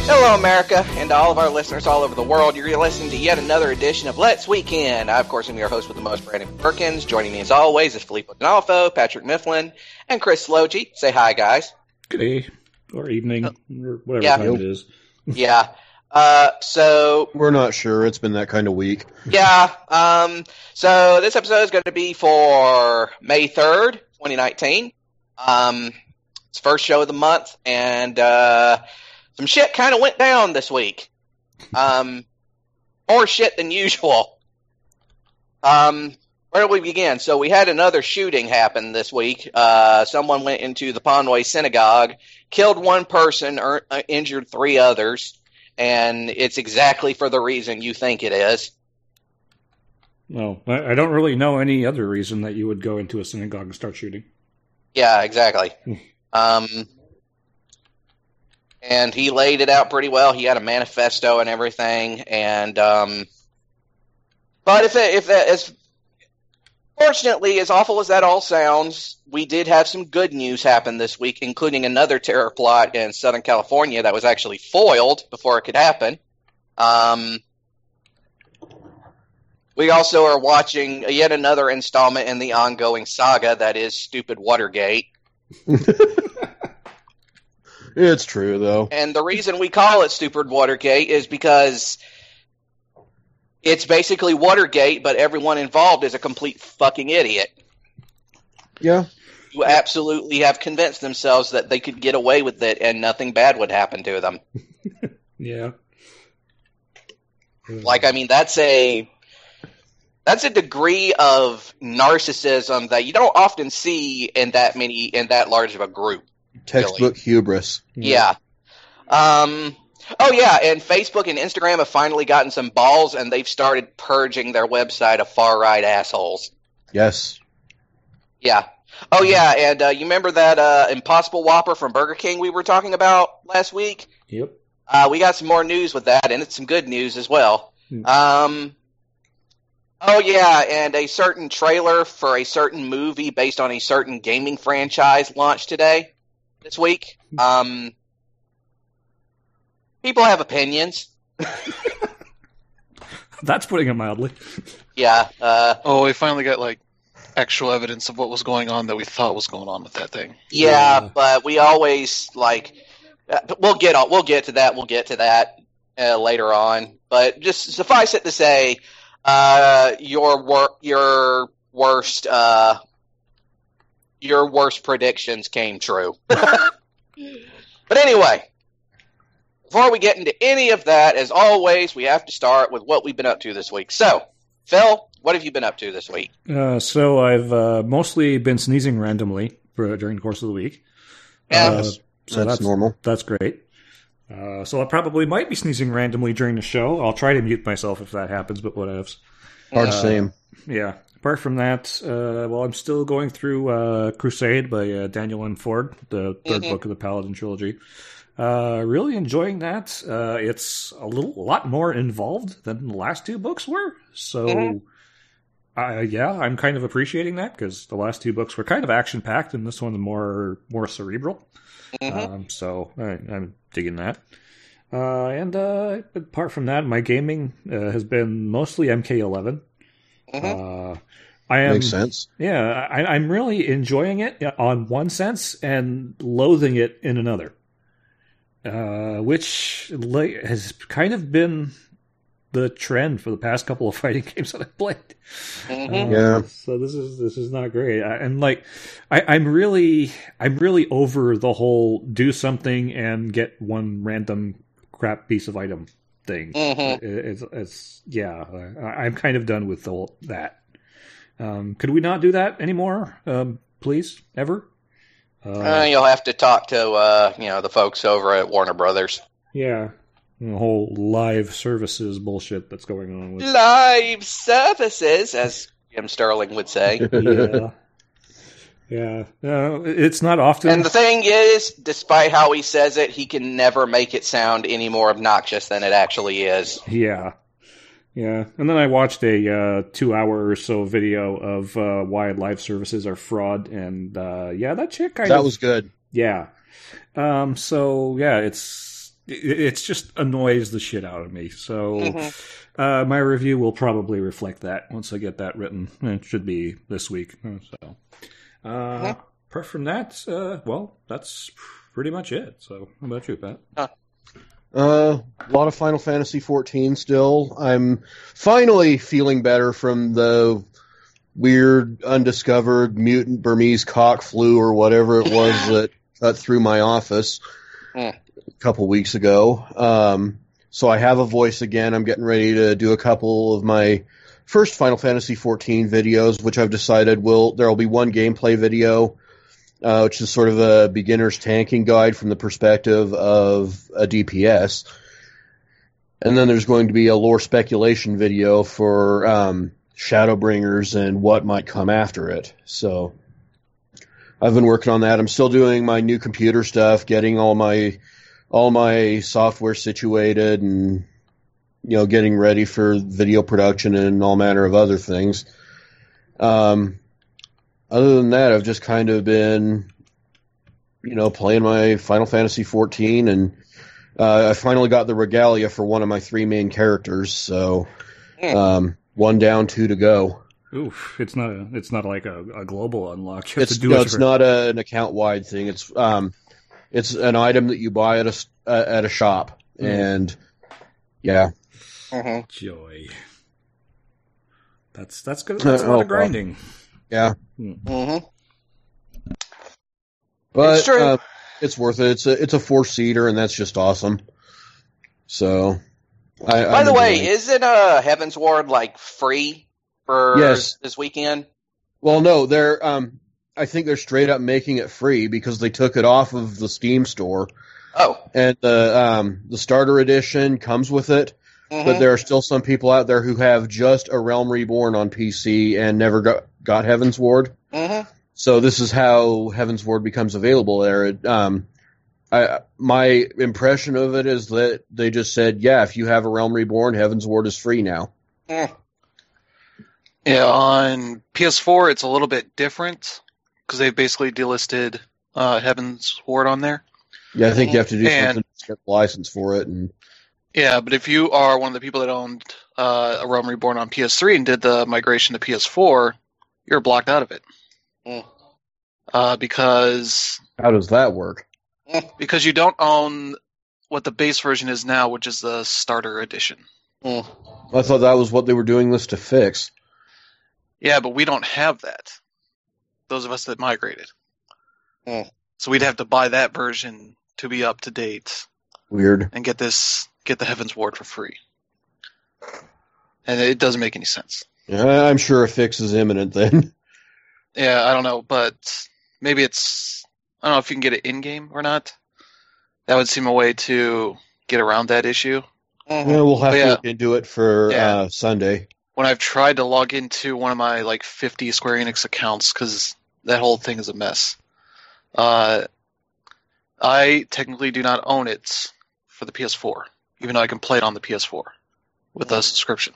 Hello, America, and to all of our listeners all over the world. You're listening to yet another edition of Let's Weekend. I, of course, am your host with the most, Brandon Perkins. Joining me, as always, is Filippo D'Onofrio, Patrick Mifflin, and Chris Sloji. Say hi, guys. Good day, or evening, or whatever time it is. Yeah. So we're not sure. It's been that kind of week. Yeah. So this episode is going to be for May 3rd, 2019. It's first show of the month, and some shit kind of went down this week. More shit than usual. Where do we begin? So we had another shooting happen this week. Someone went into the Panway Synagogue, killed one person, injured three others, and it's exactly for the reason you think it is. Well, I don't really know any other reason that you would go into a synagogue and start shooting. Yeah, exactly. And he laid it out pretty well. He had a manifesto and everything. And but fortunately, as awful as that all sounds, we did have some good news happen this week, including another terror plot in Southern California that was actually foiled before it could happen. We also are watching yet another installment in the ongoing saga that is Stupid Watergate. It's true, though. And the reason we call it Stupid Watergate is because it's basically Watergate, but everyone involved is a complete fucking idiot. Yeah. Who absolutely have convinced themselves that they could get away with it and nothing bad would happen to them. Yeah. Like, I mean, that's a degree of narcissism that you don't often see in that large of a group. Textbook really. Hubris. Yeah. Oh, yeah, and Facebook and Instagram have finally gotten some balls, and they've started purging their website of far-right assholes. Yes. Yeah. Oh, yeah, and you remember that Impossible Whopper from Burger King we were talking about last week? Yep. We got some more news with that, and it's some good news as well. Oh, yeah, and a certain trailer for a certain movie based on a certain gaming franchise launched this week. People have opinions. That's putting it mildly. Yeah. We finally got, actual evidence of what was going on that we thought was going on with that thing. Yeah, but we always, we'll get to that later on. But just suffice it to say, your worst predictions came true. But anyway, before we get into any of that, as always, we have to start with what we've been up to this week. So, Phil, what have you been up to this week? So I've mostly been sneezing randomly during the course of the week. So that's normal. That's great. So I probably might be sneezing randomly during the show. I'll try to mute myself if that happens, but whatevs. Hard same. Yeah. Apart from that, I'm still going through Crusade by Daniel M. Ford, the third book of the Paladin trilogy. Really enjoying that. It's a lot more involved than the last two books were. So, I'm kind of appreciating that because the last two books were kind of action-packed and this one more cerebral. So I'm digging that. And apart from that, my gaming has been mostly MK11. Makes sense. Yeah, I'm really enjoying it on one sense and loathing it in another. Which has kind of been the trend for the past couple of fighting games that I've played. Yeah. So this is not great. I'm really over the whole do something and get one random crap piece of item thing. I'm kind of done with that. Could we not do that anymore? Please, ever? You'll have to talk to the folks over at Warner Brothers. Yeah, the whole live services bullshit that's going on with live services, as Jim Sterling would say. Yeah. It's not often. And the thing is, despite how he says it, he can never make it sound any more obnoxious than it actually is. Yeah. Yeah, and then I watched a 2-hour or so video of why live services are fraud, and that shit kind of... That was good. Yeah. It's it just annoys the shit out of me. So my review will probably reflect that once I get that written. It should be this week. So apart from that, well, that's pretty much it. So how about you, Pat? A lot of Final Fantasy XIV still. I'm finally feeling better from the weird, undiscovered mutant Burmese cock flu or whatever it was that cut through my office a couple weeks ago. So I have a voice again. I'm getting ready to do a couple of my first Final Fantasy XIV videos, which I've decided there'll be one gameplay video, which is sort of a beginner's tanking guide from the perspective of a DPS. And then there's going to be a lore speculation video for Shadowbringers and what might come after it. So I've been working on that. I'm still doing my new computer stuff, getting all my software situated and, getting ready for video production and all manner of other things. Other than that, I've just kind of been, playing my Final Fantasy XIV, and I finally got the regalia for one of my 3 main characters, so 1 down, 2 to go. Oof! It's not like a global unlock. It's not an account-wide thing. It's an item that you buy at a shop, and yeah. Joy. That's good. That's a lot of grinding. Yeah. Mm-hmm. But it's true. It's worth it. It's a 4-seater, and that's just awesome. So, by the way, isn't Heavensward free for this weekend? Well, no, they're I think they're straight up making it free because they took it off of the Steam store. Oh. And the starter edition comes with it. But there are still some people out there who have just a Realm Reborn on PC and never got Heavensward. So this is how Heavensward becomes available there. My impression of it is that they just said, yeah, if you have a Realm Reborn, Heavensward is free now. Yeah, on PS4 it's a little bit different because they basically delisted Heavensward on there. Yeah, I think you have to do something to get the license for it. Yeah, but if you are one of the people that owned a Realm Reborn on PS3 and did the migration to PS4, you're blocked out of it. Because... How does that work? Because you don't own what the base version is now, which is the starter edition. I thought that was what they were doing this to fix. Yeah, but we don't have that. Those of us that migrated. So we'd have to buy that version to be up to date. Weird. And get the Heavensward for free. And it doesn't make any sense. Yeah, I'm sure a fix is imminent then. Yeah, I don't know, but maybe it's... I don't know if you can get it in-game or not. That would seem a way to get around that issue. Yeah, we'll have to look into it for Sunday. When I've tried to log into one of my 50 Square Enix accounts, because that whole thing is a mess, I technically do not own it for the PS4, even though I can play it on the PS4 with a subscription.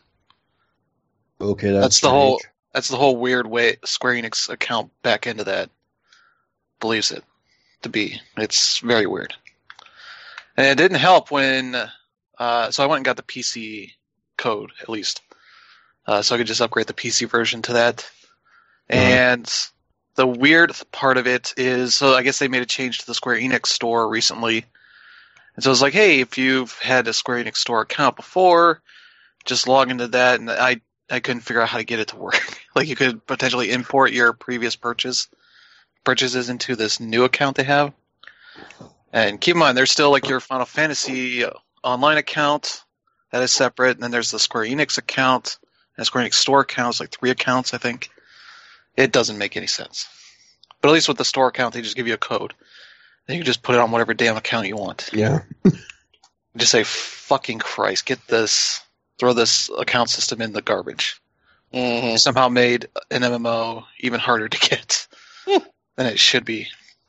Okay, that's the whole weird way Square Enix account back into that believes it to be. It's very weird. And it didn't help when so I went and got the PC code at least. So I could just upgrade the PC version to that. And the weird part of it is, so I guess they made a change to the Square Enix store recently. And so it's like, hey, if you've had a Square Enix store account before, just log into that. And I couldn't figure out how to get it to work. You could potentially import your previous purchases into this new account they have. And keep in mind, there's still your Final Fantasy online account that is separate. And then there's the Square Enix account. And Square Enix store accounts, 3 accounts, I think. It doesn't make any sense. But at least with the store account, they just give you a code. And you can just put it on whatever damn account you want. Yeah. Just say, fucking Christ, get this, throw this account system in the garbage. Somehow made an MMO even harder to get than it should be.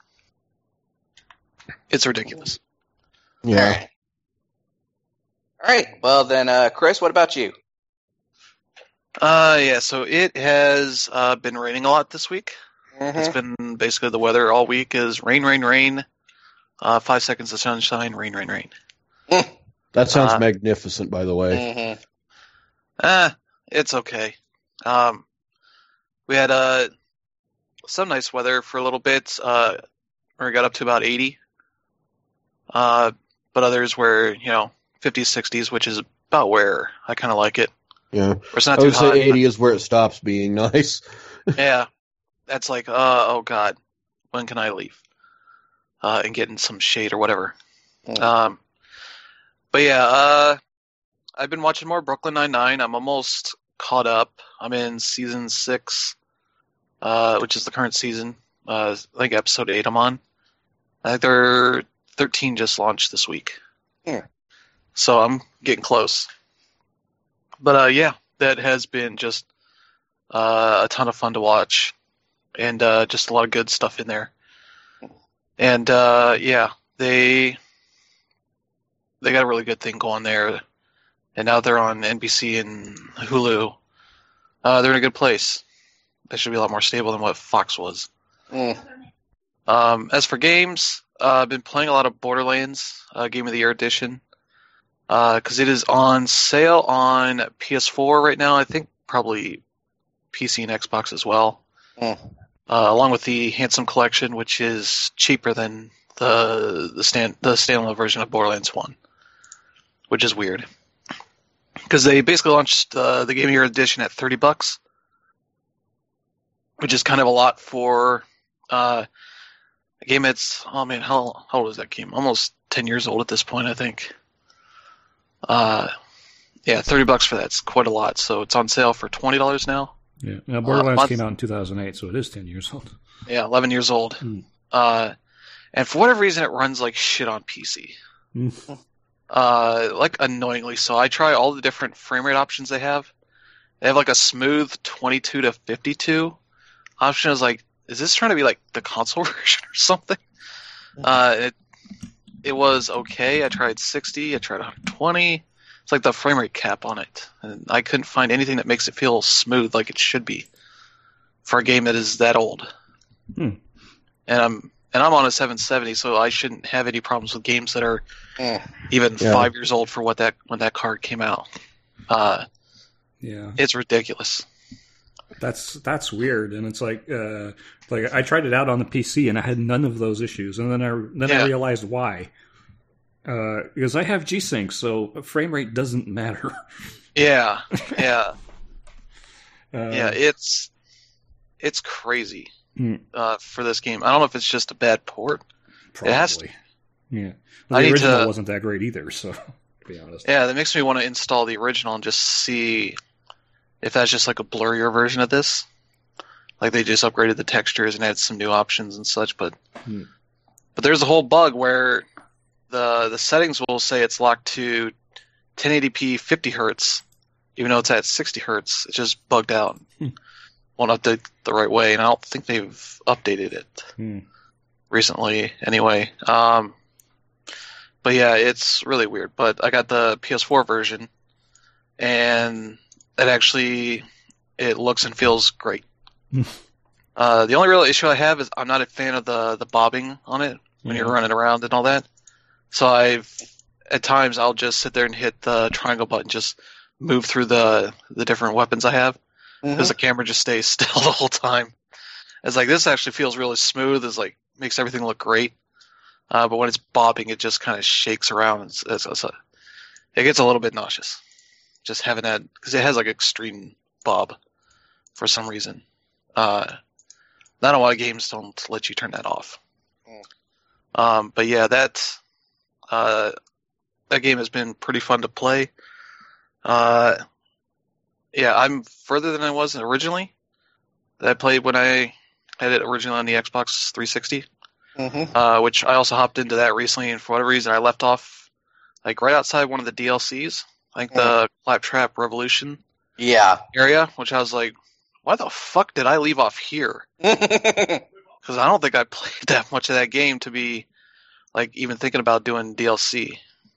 It's ridiculous. Yeah. All right. Well, then, Chris, what about you? Yeah, so it has been raining a lot this week. It's been basically the weather all week is rain, rain, rain. 5 seconds of sunshine, rain, rain, rain. That sounds magnificent, by the way. It's okay. We had some nice weather for a little bit, where we got up to about 80. But others were, 50s, 60s, which is about where I kind of like it. Yeah. Where it's not I would too hot. say 80 is where it stops being nice. Yeah. That's like, oh God, when can I leave? And get in some shade or whatever. But yeah, I've been watching more Brooklyn Nine-Nine. I'm almost caught up. I'm in season 6, which is the current season. I think episode 8 I'm on. I think 13 just launched this week. Yeah. So I'm getting close. But yeah, that has been just a ton of fun to watch. And just a lot of good stuff in there. And yeah, they got a really good thing going there. And now they're on NBC and Hulu. They're in a good place. They should be a lot more stable than what Fox was. As for games, I've been playing a lot of Borderlands Game of the Year Edition. Because it is on sale on PS4 right now. I think probably PC and Xbox as well. Along with the Handsome Collection, which is cheaper than the standalone version of Borderlands 1, which is weird. Because they basically launched the Game of the Year Edition at $30, which is kind of a lot for a game that's, oh man, how old is that game? Almost 10 years old at this point, I think. Yeah, $30 for that's quite a lot. So it's on sale for $20 now. Yeah, now Borderlands came out in 2008, so it is 10 years old. Yeah, 11 years old. And for whatever reason, it runs like shit on PC. Like annoyingly so. I try all the different frame rate options they have. They have like a smooth 22 to 52 option. I was like, is this trying to be like the console version or something? It was okay. I tried 60. I tried 120. It's like the frame rate cap on it, and I couldn't find anything that makes it feel smooth like it should be for a game that is that old. And I'm on a 770, so I shouldn't have any problems with games that are even 5 years old for when that card came out. It's ridiculous. That's weird, and it's like I tried it out on the PC and I had none of those issues, and then I realized why. Because I have G-Sync, so frame rate doesn't matter. Yeah, it's crazy for this game. I don't know if it's just a bad port. Probably. It has to. Yeah, well, the original wasn't that great either. So, to be honest. Yeah, that makes me want to install the original and just see if that's just like a blurrier version of this. Like they just upgraded the textures and added some new options and such. But there's a whole bug where the settings will say it's locked to 1080p 50 hertz, even though it's at 60 hertz. It's just bugged out. Won't update the right way, and I don't think they've updated it recently anyway. But yeah, it's really weird. But I got the PS4 version, and it looks and feels great. The only real issue I have is I'm not a fan of the bobbing on it when you're running around and all that. So at times I'll just sit there and hit the triangle button, just move through the different weapons I have, because the camera just stays still the whole time. It's like, this actually feels really smooth. It's like, makes everything look great. But when it's bobbing, it just kind of shakes around. It gets a little bit nauseous. Just having that, because it has like extreme bob for some reason. Not a lot of games don't let you turn that off. But yeah, that game has been pretty fun to play. Yeah, I'm further than I was originally. I played when I had it originally on the Xbox 360, which I also hopped into that recently, and for whatever reason I left off like right outside one of the DLCs, like the Claptrap Revolution area, which I was like, why the fuck did I leave off here? Because I don't think I played that much of that game to be like even thinking about doing DLC.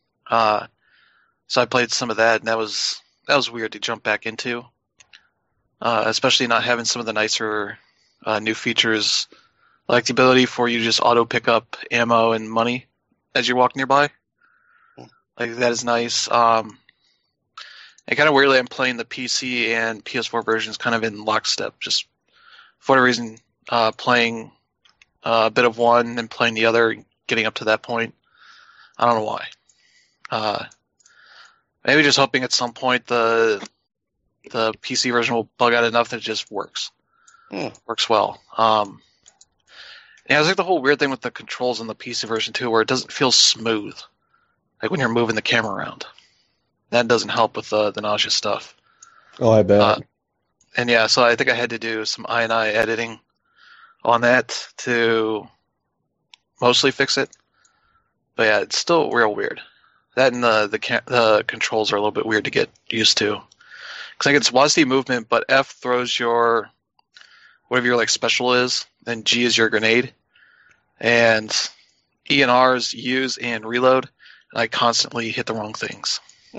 So I played some of that, and that was weird to jump back into, especially not having some of the nicer new features, like the ability for you to just auto pick up ammo and money as you walk nearby. Like that is nice. And kind of weirdly, I'm playing the PC and PS4 versions kind of in lockstep. Just for whatever reason, playing a bit of one and playing the other, getting up to that point. I don't know why. Maybe just hoping at some point the PC version will bug out enough that it just works. Works well. Yeah, it's like the whole weird thing with the controls in the PC version too, where it doesn't feel smooth. Like when you're moving the camera around. That doesn't help with the nausea stuff. Oh, I bet. And yeah, so I think I had to do some I editing on that to mostly fix it. But yeah, it's still real weird. That and the controls are a little bit weird to get used to. Because like it's WASD movement, but F throws your whatever your like special is, then G is your grenade, and E and R is use and reload. And I constantly hit the wrong things.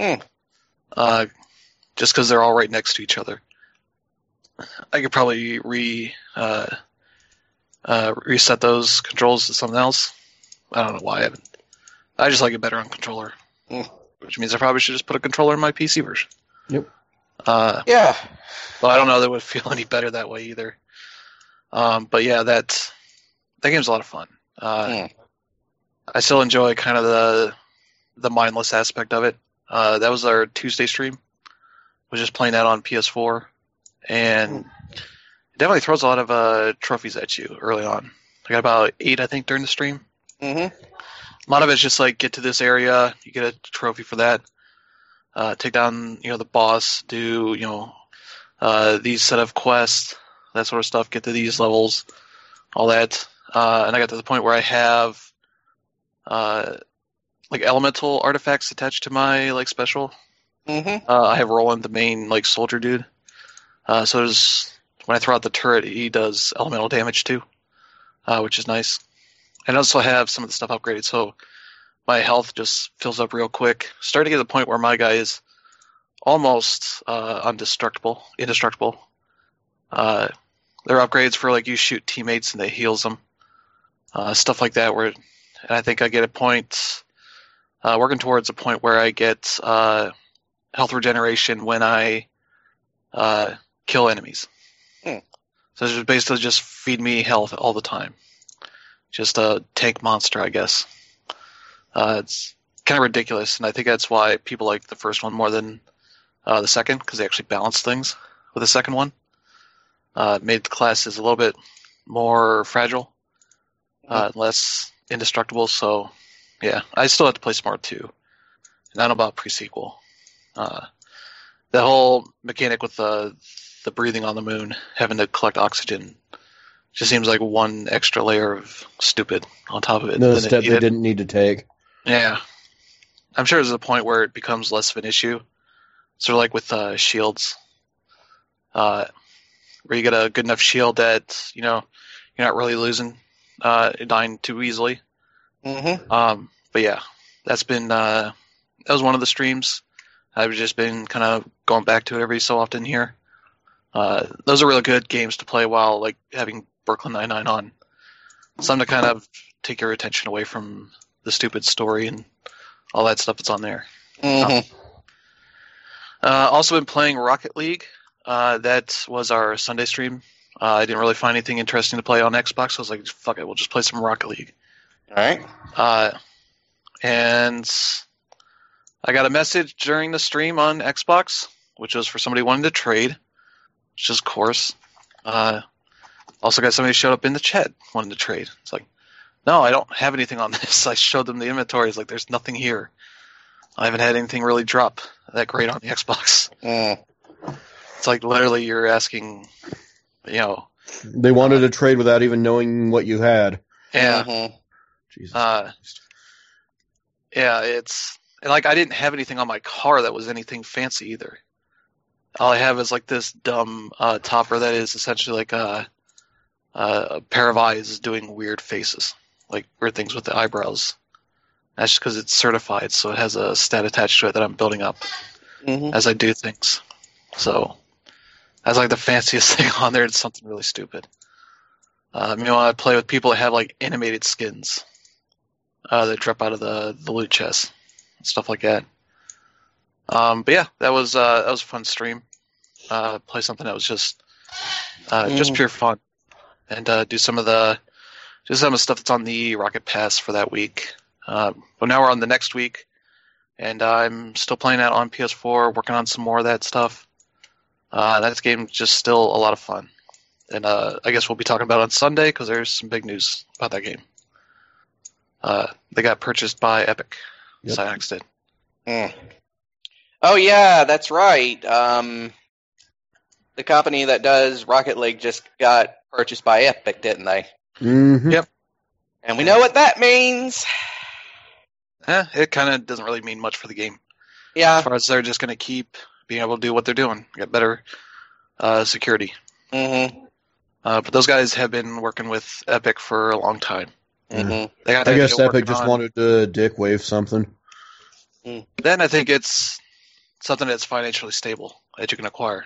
Just because they're all right next to each other. I could probably reset those controls to something else. I don't know why I haven't. I just like it better on controller. Which means I probably should just put a controller in my PC version. Yep. Yeah. Well, I don't know that it would feel any better that way either. But yeah, that game's a lot of fun. I still enjoy kind of the mindless aspect of it. That was our Tuesday stream. Was just playing that on PS4, and it definitely throws a lot of trophies at you early on. I got about 8, I think, during the stream. A lot of it's just like get to this area, you get a trophy for that. Take down, the boss, do these set of quests, that sort of stuff. Get to these levels, all that. And I got to the point where I have like elemental artifacts attached to my like special. I have Roland, the main like soldier dude. So when I throw out the turret, he does elemental damage too, which is nice. And I also have some of the stuff upgraded, so my health just fills up real quick. Starting to get to the point where my guy is almost indestructible. There are upgrades for like you shoot teammates and they heals them, stuff like that. And I think I get a point. Working towards a point where I get health regeneration when I kill enemies. So it's basically just feed me health all the time. Just a tank monster, I guess. It's kind of ridiculous, and I think that's why people like the first one more than the second, because they actually balanced things with the second one. Made the classes a little bit more fragile, less indestructible, so yeah, I still have to play Smart 2. And I don't know about pre-sequel. The whole mechanic with the breathing on the moon, having to collect oxygen, just seems like one extra layer of stupid on top of it. Another step they didn't need to take. Yeah. I'm sure there's a point where it becomes less of an issue. Sort of like with shields. Where you get a good enough shield that, you're not really losing, dying too easily. But yeah, that was one of the streams. I've just been kind of going back to it every so often here. Those are really good games to play while like having Brooklyn Nine-Nine on. Something to kind of take your attention away from the stupid story and all that stuff that's on there. Also been playing Rocket League. That was our Sunday stream. I didn't really find anything interesting to play on Xbox, so I was like, fuck it, we'll just play some Rocket League. All right. And I got a message during the stream on Xbox, which was for somebody wanting to trade, which is of course. Also got somebody showed up in the chat wanting to trade. It's like, no, I don't have anything on this. I showed them the inventory. It's like, there's nothing here. I haven't had anything really drop that great on the Xbox. It's like literally you're asking, They wanted to trade without even knowing what you had. Yeah. Jesus. Yeah, and like I didn't have anything on my car that was anything fancy either. All I have is like this dumb topper that is essentially like a pair of eyes doing weird faces, like weird things with the eyebrows. That's just because it's certified, so it has a stat attached to it that I'm building up as I do things. So that's like the fanciest thing on there. It's something really stupid. I play with people that have like animated skins that drop out of the loot chest. stuff like that. But yeah, that was a fun stream. Play something that was just pure fun, and do some of the stuff that's on the Rocket Pass for that week. But now we're on the next week, and I'm still playing that on PS4, working on some more of that stuff. That game's just still a lot of fun. And I guess we'll be talking about it on Sunday because there's some big news about that game. They got purchased by Epic. Yep. Psyonix did. Mm. Oh yeah, that's right. The company that does Rocket League just got purchased by Epic, didn't they? Mm-hmm. Yep. And we know what that means. It kind of doesn't really mean much for the game. Yeah. As far as they're just going to keep being able to do what they're doing, get better security. Mm-hmm. But those guys have been working with Epic for a long time. Mm-hmm. They got I guess idea Epic working just on- wanted to dick wave something. Then I think it's something that's financially stable that you can acquire.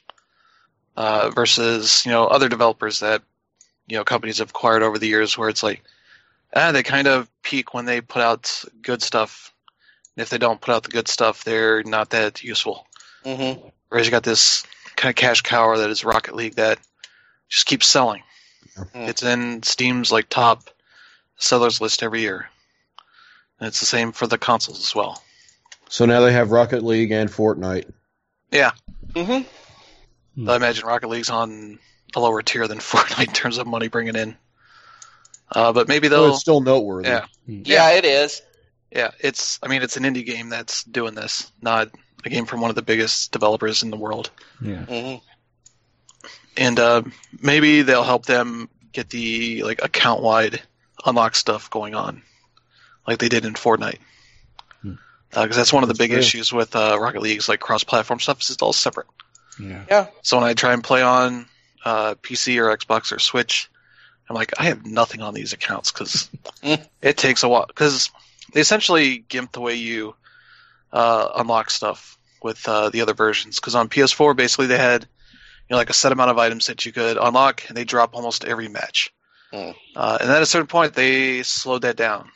Versus, other developers that, companies have acquired over the years where it's like, they kind of peak when they put out good stuff. And if they don't put out the good stuff, they're not that useful. Mm-hmm. Whereas you got this kind of cash cow that is Rocket League that just keeps selling. Mm. It's in Steam's top sellers list every year. And it's the same for the consoles as well. So now they have Rocket League and Fortnite. Yeah. Mm-hmm. I imagine Rocket League's on a lower tier than Fortnite in terms of money bringing in. But maybe So they'll... it's still noteworthy. Yeah. Yeah, it is. Yeah, it's an indie game that's doing this, not a game from one of the biggest developers in the world. Yeah. Mm-hmm. And maybe they'll help them get the account-wide unlock stuff going on, like they did in Fortnite. Because that's one of the big true. issues with Rocket League's cross-platform stuff is it's all separate. Yeah. So when I try and play on PC or Xbox or Switch, I'm like, I have nothing on these accounts because it takes a while. Because they essentially gimped the way you unlock stuff with the other versions. Because on PS4, basically they had a set amount of items that you could unlock, and they drop almost every match. Mm. And then at a certain point, they slowed that down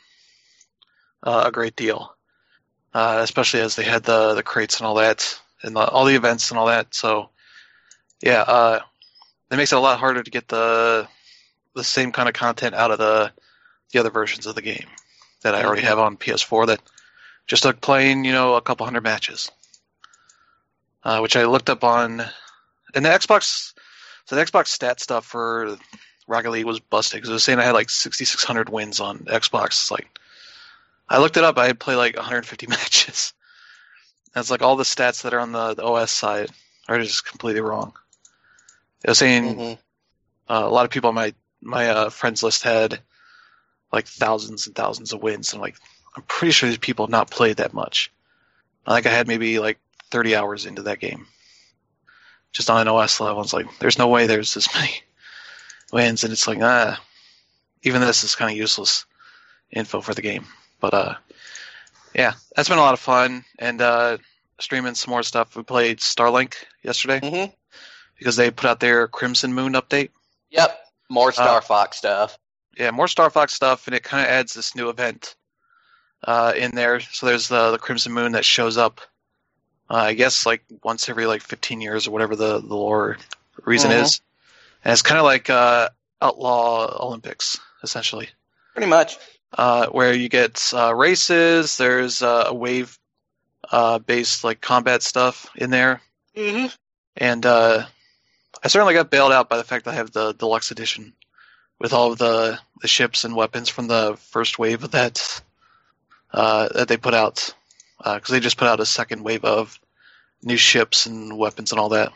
a great deal. Especially as they had the crates and all that, and all the events and all that. So, yeah, it makes it a lot harder to get the same kind of content out of the other versions of the game that I already have on PS4 that just took playing, a couple hundred matches. Which I looked up on, and the Xbox stat stuff for Rocket League was busted because it was saying I had 6,600 wins on Xbox. It's I looked it up. I had played 150 matches. That's all the stats that are on the OS side are just completely wrong. It was saying a lot of people on my friends list had thousands and thousands of wins. And I'm pretty sure these people have not played that much. I think I had maybe 30 hours into that game, just on an OS level. It's there's no way there's this many wins, and it's even this is kind of useless info for the game. But yeah, that's been a lot of fun, and streaming some more stuff. We played Starlink yesterday because they put out their Crimson Moon update. Yep. More Star Fox stuff. Yeah, more Star Fox stuff, and it kind of adds this new event in there. So there's the Crimson Moon that shows up, I guess once every 15 years or whatever the lore reason is. And it's kind of like Outlaw Olympics, essentially. Pretty much. Where you get races. There's a wave based combat stuff in there. Mm-hmm. And I certainly got bailed out by the fact that I have the deluxe edition with all of the ships and weapons from the first wave of that they put out. Because they just put out a second wave of new ships and weapons and all that.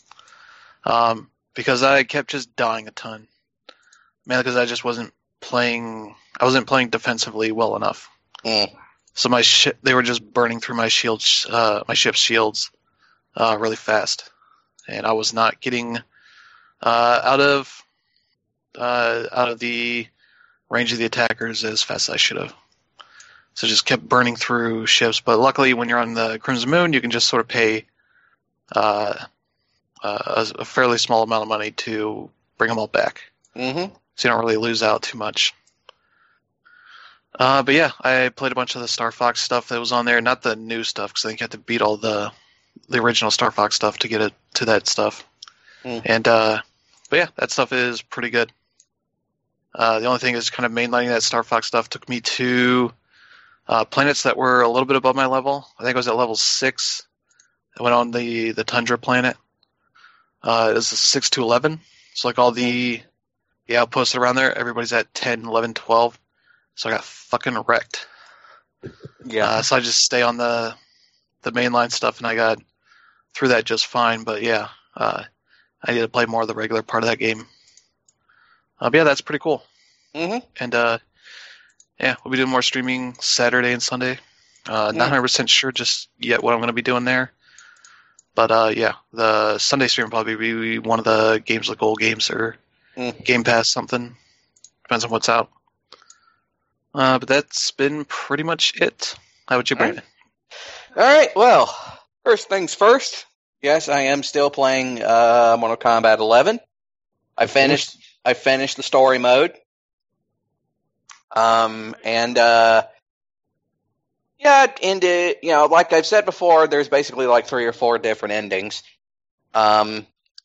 Because I kept just dying a ton. Mainly because I just wasn't playing defensively well enough. So they were just burning through my shields, my ship's shields, really fast, and I was not getting out of the range of the attackers as fast as I should have. So just kept burning through ships. But luckily, when you're on the Crimson Moon, you can just sort of pay a fairly small amount of money to bring them all back. Mm-hmm. So you don't really lose out too much. But yeah, I played a bunch of the Star Fox stuff that was on there. Not the new stuff, because I think you have to beat all the original Star Fox stuff to get it to that stuff. And but yeah, that stuff is pretty good. The only thing is kind of mainlining that Star Fox stuff took me to planets that were a little bit above my level. I think I was at level 6. I went on the Tundra planet. It was 6 to 11. So like all the outposts around there, everybody's at 10, 11, 12. So I got fucking wrecked. Yeah. So I just stay on the mainline stuff, and I got through that just fine. But yeah, I need to play more of the regular part of that game. But yeah, that's pretty cool. Mm-hmm. And yeah, we'll be doing more streaming Saturday and Sunday. Not 100% sure just yet what I'm going to be doing there. But yeah, the Sunday stream will probably be one of the Games with Gold games or Game Pass something. Depends on what's out. But that's been pretty much it. How about you, Brandon? All right. Well, first things first. Yes, I am still playing Mortal Kombat 11. I finished the story mode. Yeah, it ended, like I've said before, there's basically like 3 or 4 different endings. Yeah,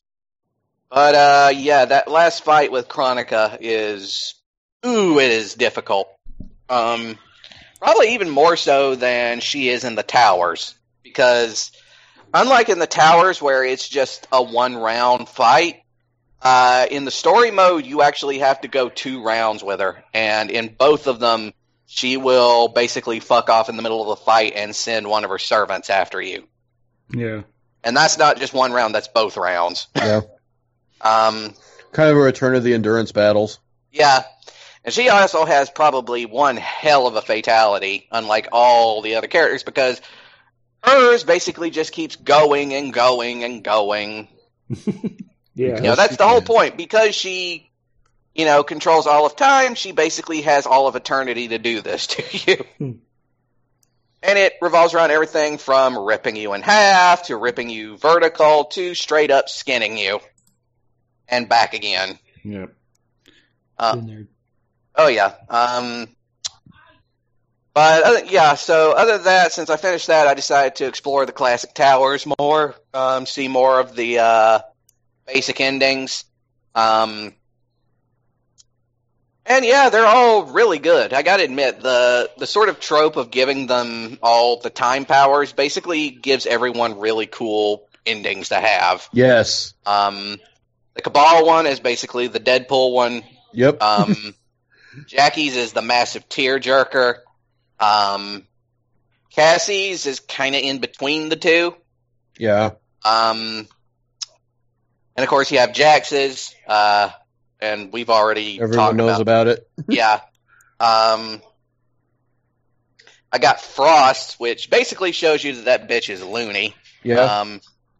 that last fight with Kronika it is difficult. Probably even more so than she is in the towers, because unlike in the towers where it's just a 1-round fight, in the story mode you actually have to go 2 rounds with her, and in both of them she will basically fuck off in the middle of the fight and send one of her servants after you. Yeah. And that's not just 1 round, that's both rounds. Yeah. Kind of a return of the endurance battles. Yeah. And she also has probably one hell of a fatality, unlike all the other characters, because hers basically just keeps going and going and going. Yeah. That's the whole point. Because she, controls all of time, she basically has all of eternity to do this to you. And it revolves around everything from ripping you in half, to ripping you vertical, to straight up skinning you. And back again. Yep. Oh, yeah. So other than that, since I finished that, I decided to explore the classic towers more, see more of the basic endings. And yeah, they're all really good. I gotta admit, the sort of trope of giving them all the time powers basically gives everyone really cool endings to have. Yes. The Cabal one is basically the Deadpool one. Yep. Jackie's is the massive tearjerker. Cassie's is kind of in between the two. Yeah. And of course you have Jax's, and we've already Everyone knows about it. Yeah. I got Frost, which basically shows you that bitch is loony. Yeah.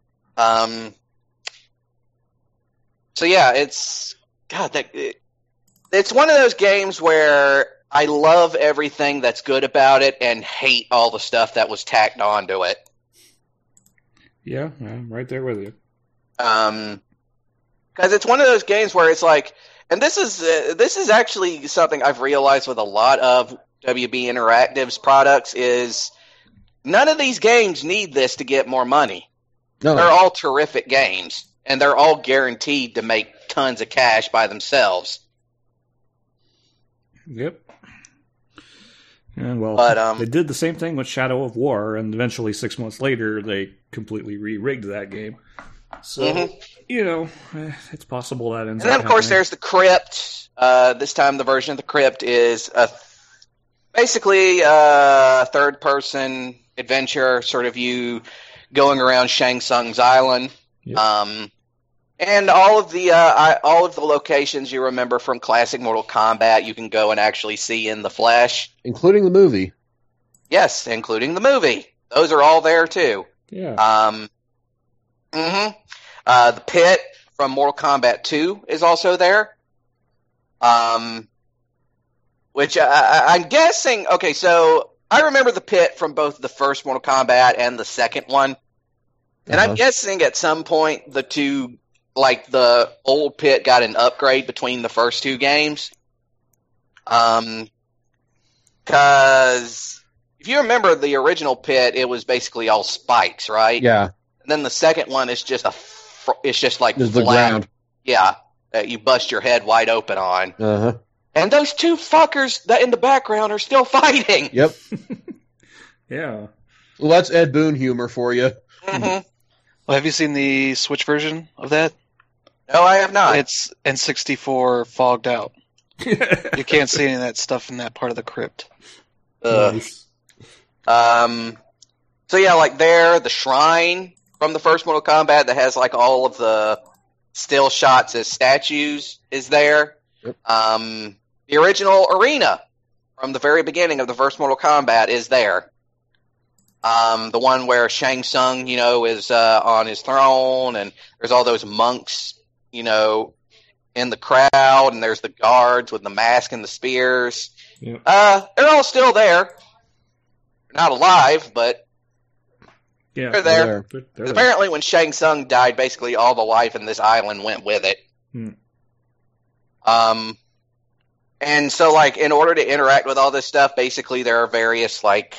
So yeah, it's one of those games where I love everything that's good about it and hate all the stuff that was tacked onto it. Yeah, I'm right there with you. Because it's one of those games where it's like, and this is actually something I've realized with a lot of WB Interactive's products, is none of these games need this to get more money. No. They're all terrific games, and they're all guaranteed to make tons of cash by themselves. Yep. And well, they did the same thing with Shadow of War, and eventually 6 months later, they completely re-rigged that game. So, it's possible that ends up. And then, of course, there's the Crypt. This time, the version of the Crypt is basically a third-person adventure, sort of you going around Shang Tsung's island. Yep. And all of the locations you remember from classic Mortal Kombat, you can go and actually see in the flesh, including the movie. Yes, including the movie. Those are all there too. Yeah. The pit from Mortal Kombat 2 is also there. Which I'm guessing. Okay, so I remember the pit from both the first Mortal Kombat and the second one, and I'm guessing at some point the two. Like, the old pit got an upgrade between the first 2 games. And Because if you remember the original pit, it was basically all spikes, right? Yeah. And then the second one is just it's just like Just the flat. ground. Yeah, that you bust your head wide open on. Uh-huh. And those two fuckers that in the background are still fighting. Yep. Yeah. Well, that's Ed Boon humor for you. Hmm. Well, have you seen the Switch version of that? No, I have not. It's N64 fogged out. You can't see any of that stuff in that part of the crypt. Nice. So yeah, like there, the shrine from the first Mortal Kombat that has like all of the still shots as statues is there. Yep. The original arena from the very beginning of the first Mortal Kombat is there. The one where Shang Tsung, is on his throne, and there's all those monks, in the crowd, and there's the guards with the mask and the spears. Yep. They're all still there. They're not alive, but Yeah. they're there. They're there. Apparently, when Shang Tsung died, basically all the life in this island went with it. And so, like, in order to interact with all this stuff, basically there are various, like,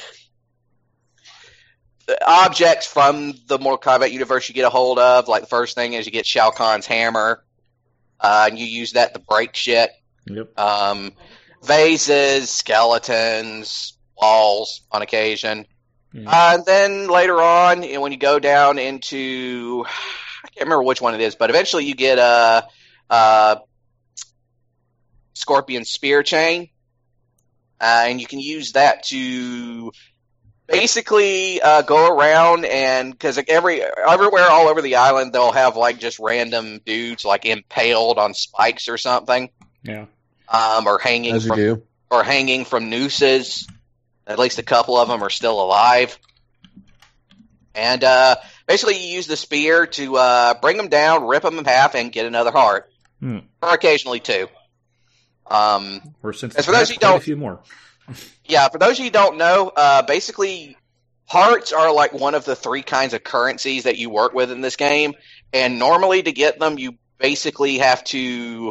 objects from the Mortal Kombat universe you get a hold of. Like, the first thing is you get Shao Kahn's hammer, and you use that to break shit. Yep. Vases, skeletons, walls on occasion. Yeah. And then later on, when you go down into, I can't remember which one it is, but eventually you get a Scorpion Spear Chain, and you can use that to basically go around, and because everywhere all over the island they'll have like just random dudes like impaled on spikes or something, Yeah. or hanging As you do. or hanging from nooses. At least a couple of them are still alive. And basically you use the spear to bring them down, rip them in half, and get another heart. Or occasionally two. Or since as for those who quite a don't- few more. Yeah, for those of you who don't know, basically hearts are like one of the three kinds of currencies that you work with in this game. And normally to get them, you basically have to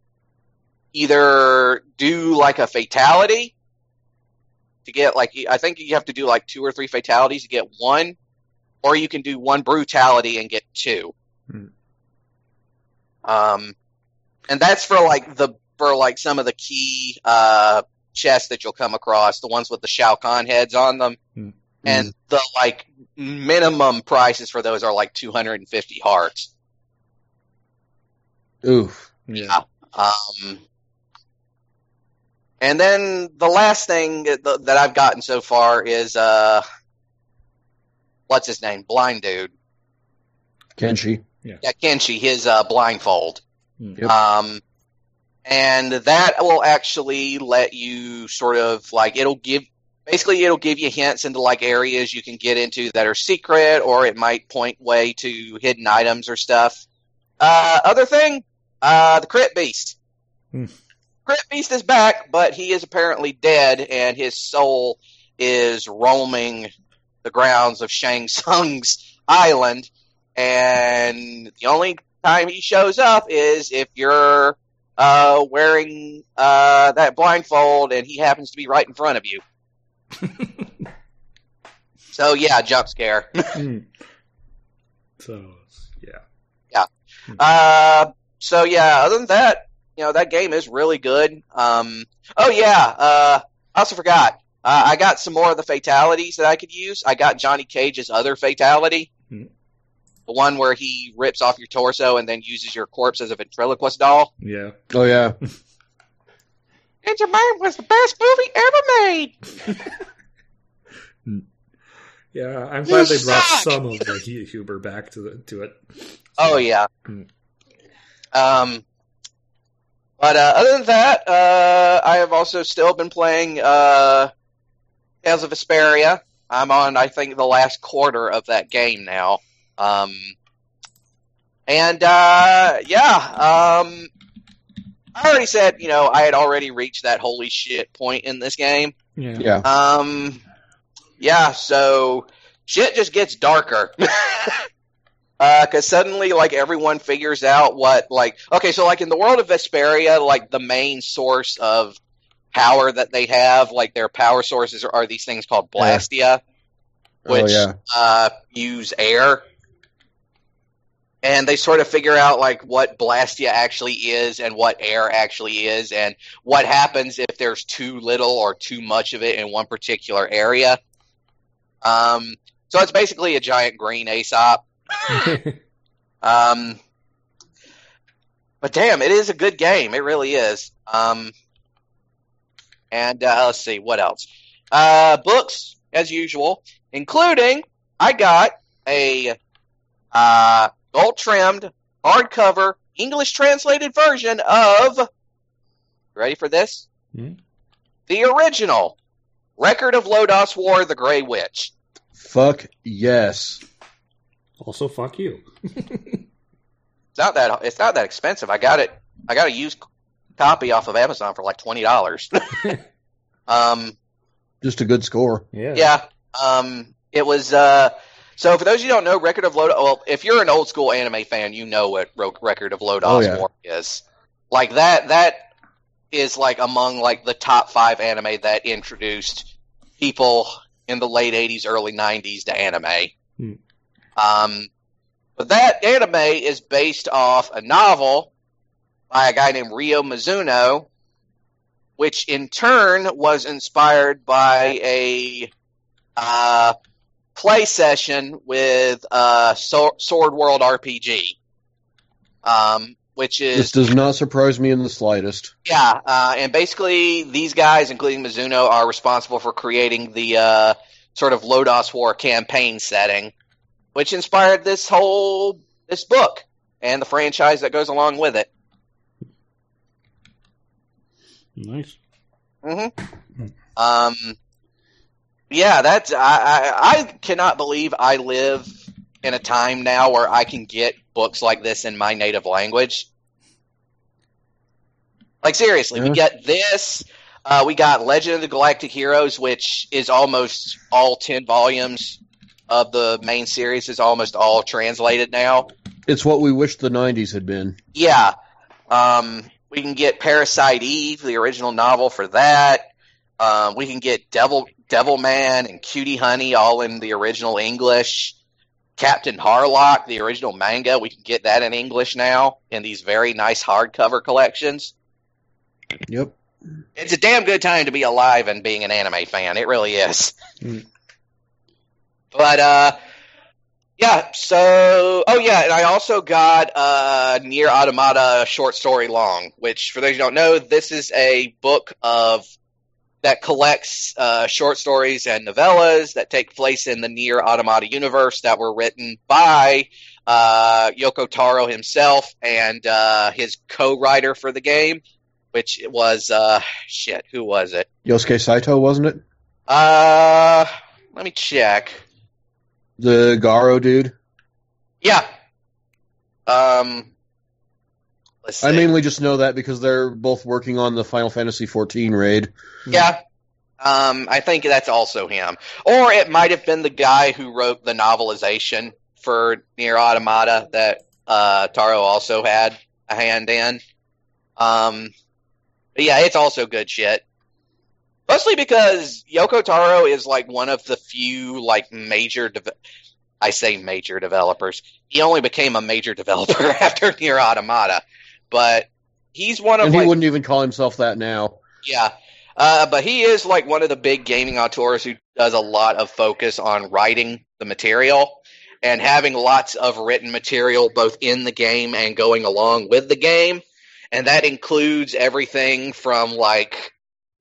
either do like a fatality to get like, I think you have to do like 2 or 3 fatalities to get one, or you can do one brutality and get 2. And that's for some of the key chests that you'll come across, the ones with the Shao Kahn heads on them. And the like minimum prices for those are like 250 hearts. Oof. Yeah. And then the last thing that I've gotten so far is what's his name? Blind dude. Kenshi. Yeah, Kenshi, his blindfold. Yep. And that will actually let you sort of like, it'll give you hints into like areas you can get into that are secret, or it might point way to hidden items or stuff. Other thing, the Crit Beast. Crit Beast is back, but he is apparently dead, and his soul is roaming the grounds of Shang Tsung's island. And the only time he shows up is if you're wearing that blindfold and he happens to be right in front of you. So yeah, jump scare. So yeah. So yeah, other than that, that game is really good. I also forgot. I got some more of the fatalities that I could use. I got Johnny Cage's other fatality. The one where he rips off your torso and then uses your corpse as a ventriloquist doll. Yeah. Oh, yeah. Ninja Man was the best movie ever made. Yeah, I'm glad they brought suck! some of the humor back to it. Oh yeah. But other than that, I have also still been playing Tales of Vesperia. I'm on, I think, the last quarter of that game now. I already said, I had already reached that holy shit point in this game. Yeah. So shit just gets darker. Because suddenly, like, everyone figures out what, like, okay, so, like, in the world of Vesperia, like, the main source of power that they have. Like their power sources are these things called Blastia, which use air. And they sort of figure out like what Blastia actually is and what air actually is and what happens if there's too little or too much of it in one particular area. So it's basically a giant green Aesop. But damn, it is a good game. It really is. And let's see, what else? Books, as usual, including I got a gold-trimmed, hardcover, English-translated version of, ready for this? The original Record of Lodoss War, The Grey Witch. Fuck yes. Also, fuck you. It's not that expensive. I got a used copy off of Amazon for like $20. Just a good score. Yeah. It was so for those of you who don't know, Record of Lodoss, well, if you're an old school anime fan, you know what Record of Lodoss War is. Like that is like among like the top 5 anime that introduced people in the late 80s, early 90s to anime. But that anime is based off a novel by a guy named Ryo Mizuno, which in turn was inspired by a play session with Sword World RPG, which is... This does not surprise me in the slightest. Yeah, and basically these guys, including Mizuno, are responsible for creating the sort of Lodoss War campaign setting, which inspired this book and the franchise that goes along with it. Nice. Yeah, that's I cannot believe I live in a time now where I can get books like this in my native language. Like seriously, we get this. We got Legend of the Galactic Heroes, which is almost all 10 volumes of the main series is almost all translated now. It's what we wish the 90s had been. Yeah. We can get Parasite Eve, the original novel for that. We can get Devilman and Cutie Honey all in the original English. Captain Harlock, the original manga, we can get that in English now in these very nice hardcover collections. Yep. It's a damn good time to be alive and being an anime fan. It really is. But, yeah, so... Oh, yeah, and I also got Nier Automata Short Story Long, which, for those who don't know, this is a book that collects short stories and novellas that take place in the Nier Automata universe that were written by Yoko Taro himself and his co-writer for the game, which was... who was it? Yosuke Saito, wasn't it? Let me check. The Garo dude? Yeah. Let's see. I mainly just know that because they're both working on the Final Fantasy XIV raid. Yeah. I think that's also him. Or it might have been the guy who wrote the novelization for Nier Automata that Taro also had a hand in. But yeah, it's also good shit. Mostly because Yoko Taro is like one of the few like major developers. He only became a major developer after Nier Automata, but he's one of and he wouldn't even call himself that now. Yeah, but he is like one of the big gaming auteurs who does a lot of focus on writing the material and having lots of written material both in the game and going along with the game, and that includes everything from like.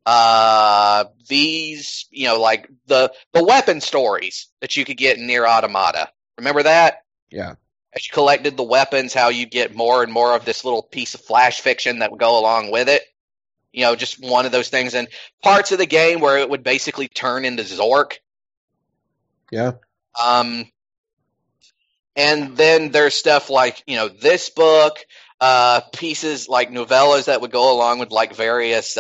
These, like the weapon stories that you could get in Nier Automata. Remember that? Yeah. As you collected the weapons, how you get more and more of this little piece of flash fiction that would go along with it. Just one of those things. And parts of the game where it would basically turn into Zork. Yeah. And then there's stuff like, this book, pieces like novellas that would go along with like various,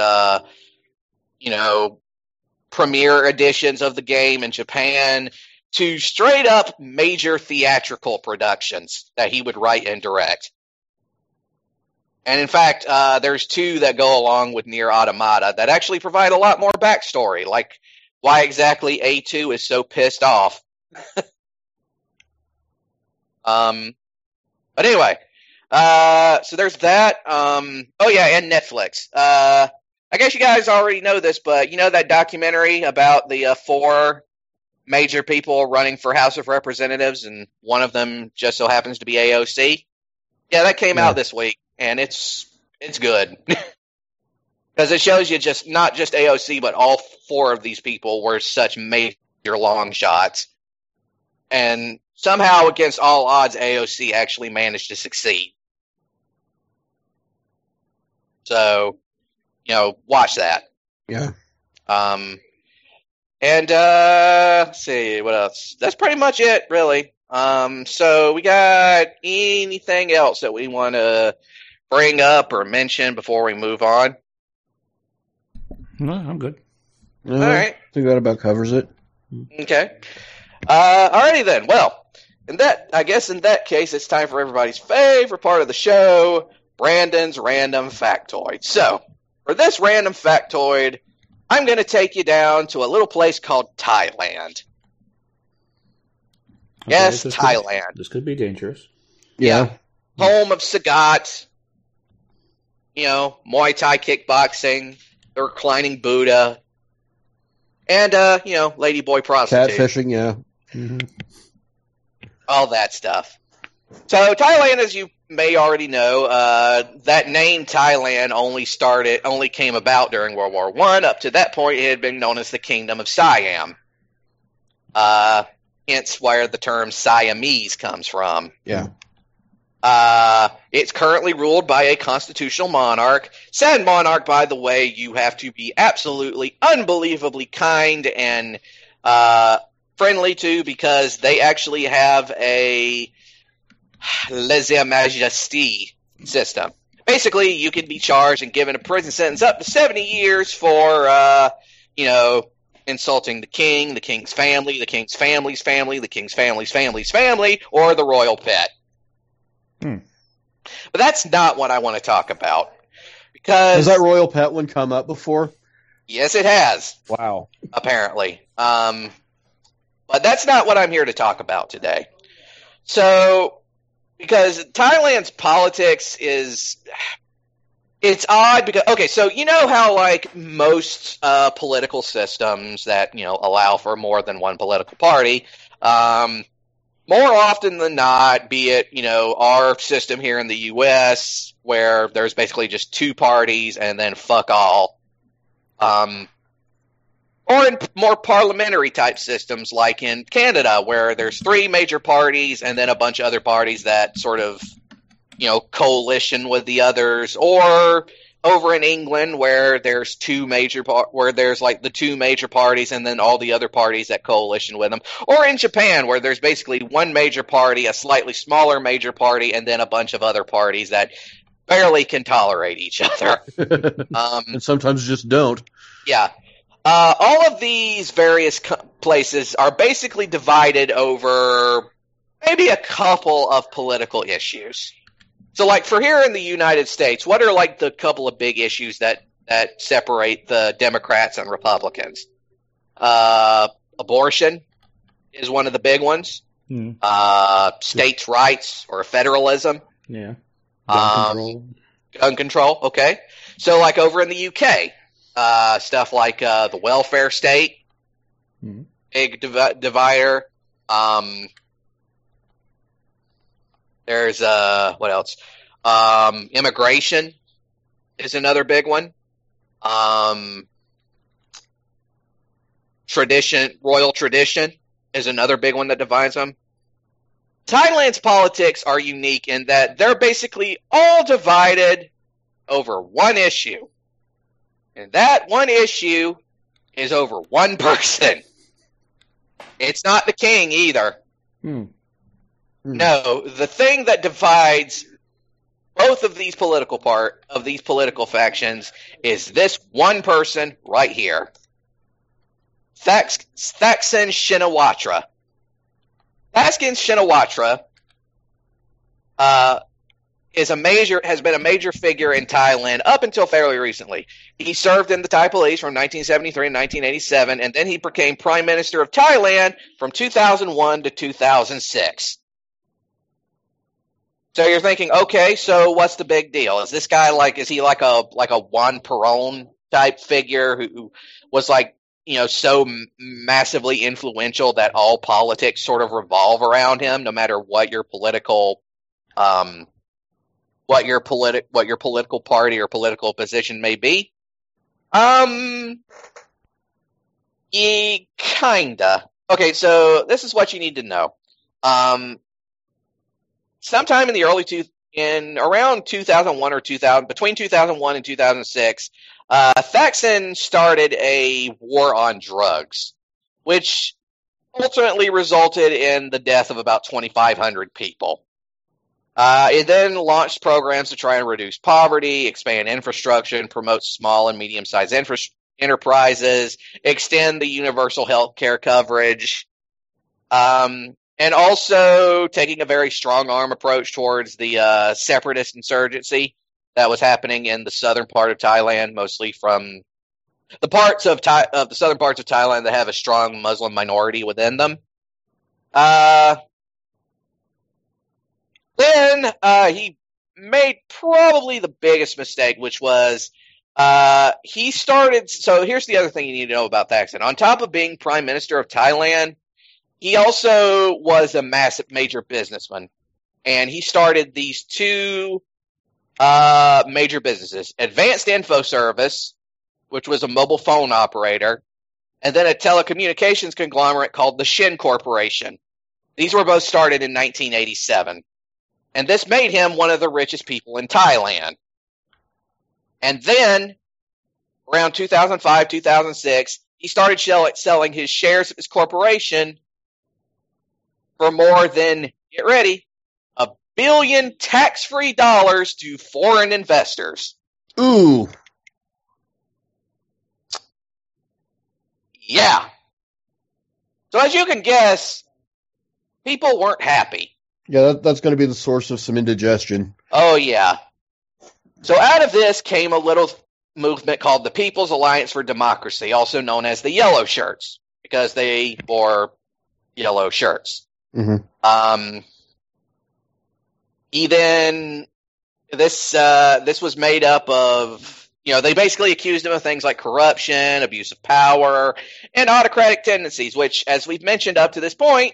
premiere editions of the game in Japan to straight up major theatrical productions that he would write and direct. And in fact, there's two that go along with Nier Automata that actually provide a lot more backstory, like why exactly A2 is so pissed off. But anyway, so there's that. Oh yeah, and Netflix. I guess you guys already know this, but you know that documentary about the 4 major people running for House of Representatives, and one of them just so happens to be AOC? Yeah, that came out this week, and it's good. Because it shows you just not just AOC, but all 4 of these people were such major long shots. And somehow, against all odds, AOC actually managed to succeed. So, watch that. Yeah. And let's see, what else? That's pretty much it, really. So we got anything else that we want to bring up or mention before we move on? No, I'm good. All right. I think that about covers it. Okay. Alrighty then. Well, I guess in that case, it's time for everybody's favorite part of the show, Brandon's Random Factoid. So, for this random factoid, I'm going to take you down to a little place called Thailand. Okay, Yes, Thailand. This could be dangerous. Yeah. Home of Sagat, Muay Thai kickboxing, the reclining Buddha, and, ladyboy prostitute. Catfishing, yeah. Mm-hmm. All that stuff. So Thailand, as you may already know, that name Thailand only came about during World War I. Up to that point, it had been known as the Kingdom of Siam. Hence where the term Siamese comes from. Yeah. It's currently ruled by a constitutional monarch. Said monarch, by the way, you have to be absolutely, unbelievably kind and friendly to, because they actually have a lèse-majesté system. Basically, you can be charged and given a prison sentence up to 70 years for, insulting the king, the king's family, the king's family's family, the king's family's family's family, or the royal pet. But that's not what I want to talk about. Because has that royal pet one come up before? Yes, it has. Wow. Apparently. But that's not what I'm here to talk about today. So, because Thailand's politics it's odd because, okay, so you know how, like, most political systems that, allow for more than one political party, more often than not, be it, our system here in the U.S., where there's basically just 2 parties and then fuck all, or in more parliamentary type systems like in Canada, where there's 3 major parties and then a bunch of other parties that sort of, coalition with the others, or over in England where there's the 2 major parties and then all the other parties that coalition with them, or in Japan where there's basically 1 major party, a slightly smaller major party, and then a bunch of other parties that barely can tolerate each other. And sometimes just don't. Yeah. All of these various places are basically divided over maybe a couple of political issues. So, like, for here in the United States, what are, like, the couple of big issues that separate the Democrats and Republicans? Abortion is one of the big ones. States' rights or federalism. Yeah. Gun control. Gun control, okay. So, like, over in the UK, stuff like the welfare state, big divider. There's what else? Immigration is another big one. Royal tradition is another big one that divides them. Thailand's politics are unique in that they're basically all divided over one issue. And that one issue is over one person. It's not the king either. No, the thing that divides both of these political factions is this one person right here. Thaksin has been a major figure in Thailand up until fairly recently. He served in the Thai police from 1973 to 1987, and then he became Prime Minister of Thailand from 2001 to 2006. So you're thinking, okay, so what's the big deal? Is this guy is he like a Juan Perón type figure who was so massively influential that all politics sort of revolve around him, no matter what your political political party or political position may be? Kinda. Okay, so this is what you need to know. Sometime in the around 2001 or between 2001 and 2006, Thaksin started a war on drugs, which ultimately resulted in the death of about 2,500 people. It then launched programs to try and reduce poverty, expand infrastructure, and promote small and medium-sized enterprises, extend the universal health care coverage, and also taking a very strong-arm approach towards the separatist insurgency that was happening in the southern part of Thailand, mostly from the parts of the southern parts of Thailand that have a strong Muslim minority within them. Then he made probably the biggest mistake, which was he started. So here's the other thing you need to know about Thaksin. On top of being Prime Minister of Thailand, he also was a major businessman, and he started these two major businesses: Advanced Info Service, which was a mobile phone operator, and then a telecommunications conglomerate called the Shin Corporation. These were both started in 1987. And this made him one of the richest people in Thailand. And then, around 2005, 2006, he started selling his shares of his corporation for more than, get ready, $1 billion tax-free dollars to foreign investors. Ooh. Yeah. So as you can guess, people weren't happy. Yeah, that's going to be the source of some indigestion. Oh, yeah. So out of this came a little movement called the People's Alliance for Democracy, also known as the Yellow Shirts, because they wore yellow shirts. Mm-hmm. This was made up of, they basically accused him of things like corruption, abuse of power, and autocratic tendencies, which, as we've mentioned up to this point,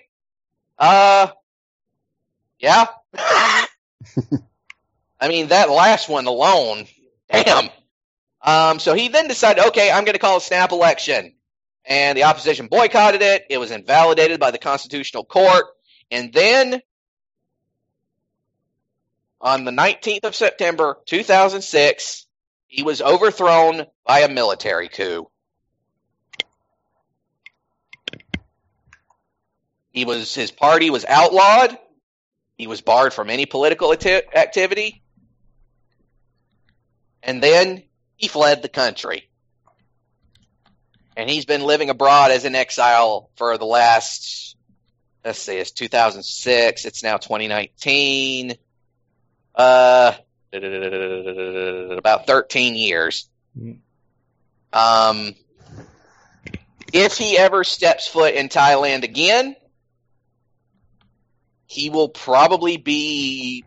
yeah. I mean, that last one alone, damn. So he then decided, okay, I'm going to call a snap election. And the opposition boycotted it. It was invalidated by the Constitutional Court. And then, on the 19th of September, 2006, he was overthrown by a military coup. His party was outlawed. He was barred from any political activity. And then he fled the country. And he's been living abroad as an exile for the last, it's 2006. It's now 2019. About 13 years. If he ever steps foot in Thailand again, he will probably be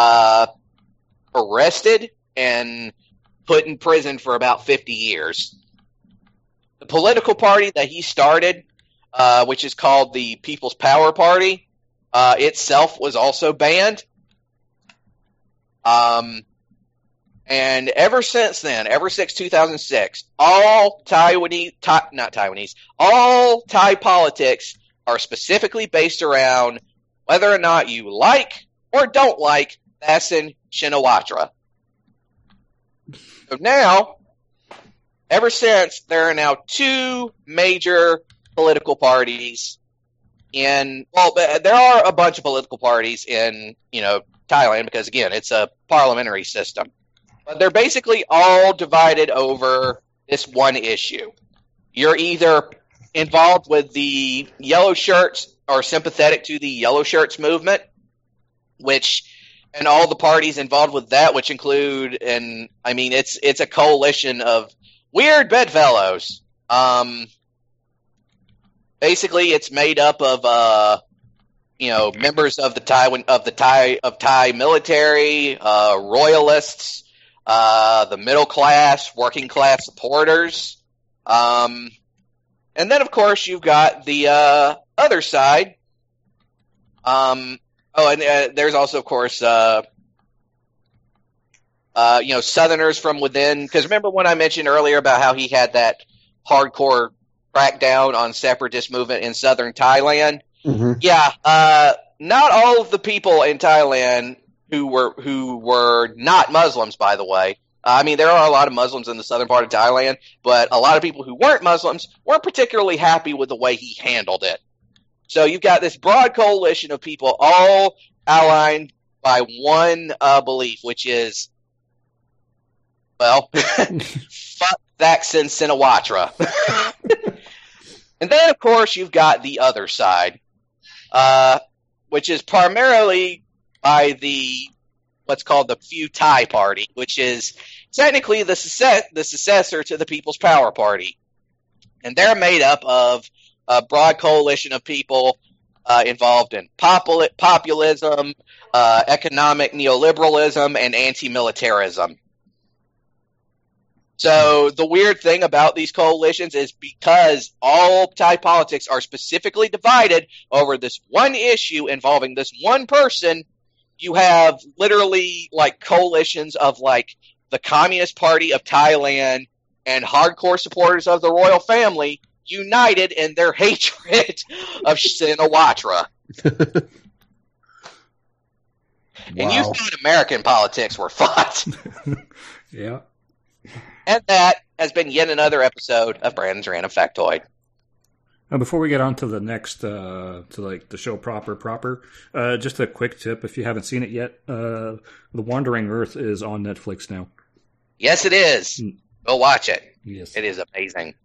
arrested and put in prison for about 50 years. The political party that he started, which is called the People's Power Party, itself was also banned. And ever since then, ever since 2006, all Thai politics are specifically based around whether or not you like or don't like Thaksin Shinawatra. So now, ever since, there are now two major political parties there are a bunch of political parties in, Thailand, because again, it's a parliamentary system. But they're basically all divided over this one issue. You're either involved with the Yellow Shirts or sympathetic to the Yellow Shirts movement, which, and all the parties involved with that, which include, and I mean, it's a coalition of weird bedfellows. Basically, it's made up of members of the Thai military, royalists, the middle class, working class supporters, and then of course you've got the other side. There's also, of course, Southerners from within. Because remember when I mentioned earlier about how he had that hardcore crackdown on separatist movement in southern Thailand? Mm-hmm. Yeah, not all of the people in Thailand who were not Muslims, by the way. I mean, there are a lot of Muslims in the southern part of Thailand, but a lot of people who weren't Muslims weren't particularly happy with the way he handled it. So you've got this broad coalition of people all allied by one belief, which is, well, fuck Thaksin Shinawatra. And then, of course, you've got the other side, which is primarily by what's called the Pheu Thai Party, which is technically the successor to the People's Power Party. And they're made up of a broad coalition of people involved in populism, economic neoliberalism, and anti-militarism. So the weird thing about these coalitions is because all Thai politics are specifically divided over this one issue involving this one person, you have literally like coalitions of like the Communist Party of Thailand and hardcore supporters of the royal family united in their hatred of Shinawatra. And you thought American politics were fought. Yeah. And that has been yet another episode of Brandon's Random Factoid. Now, before we get on to the next, to like the show proper, just a quick tip if you haven't seen it yet. The Wandering Earth is on Netflix now. Yes, it is. Go watch it. Yes. It is amazing.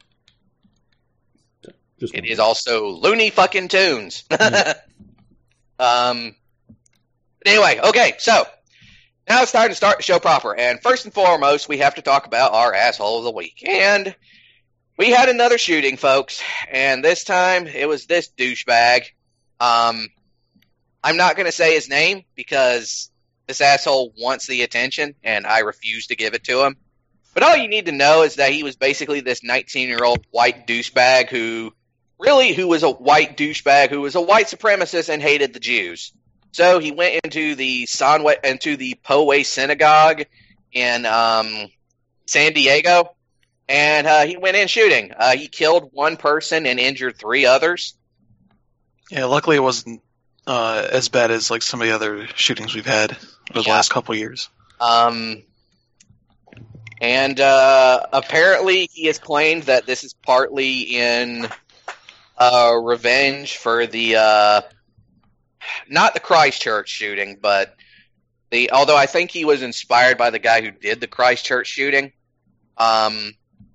It is also Looney fucking Tunes. Anyway, okay, so now it's time to start the show proper. And first and foremost, we have to talk about our asshole of the week. And we had another shooting, folks. And this time, it was this douchebag. I'm not going to say his name because this asshole wants the attention, and I refuse to give it to him. But all you need to know is that he was basically this 19-year-old white douchebag who was a white douchebag who was a white supremacist and hated the Jews. So he went into the Poway Synagogue in San Diego, and he went in shooting. He killed one person and injured 3 others. Yeah, luckily it wasn't as bad as like some of the other shootings we've had over the last couple of years. And apparently he has claimed that this is partly in revenge for the not the Christchurch shooting, but although I think he was inspired by the guy who did the Christchurch shooting. And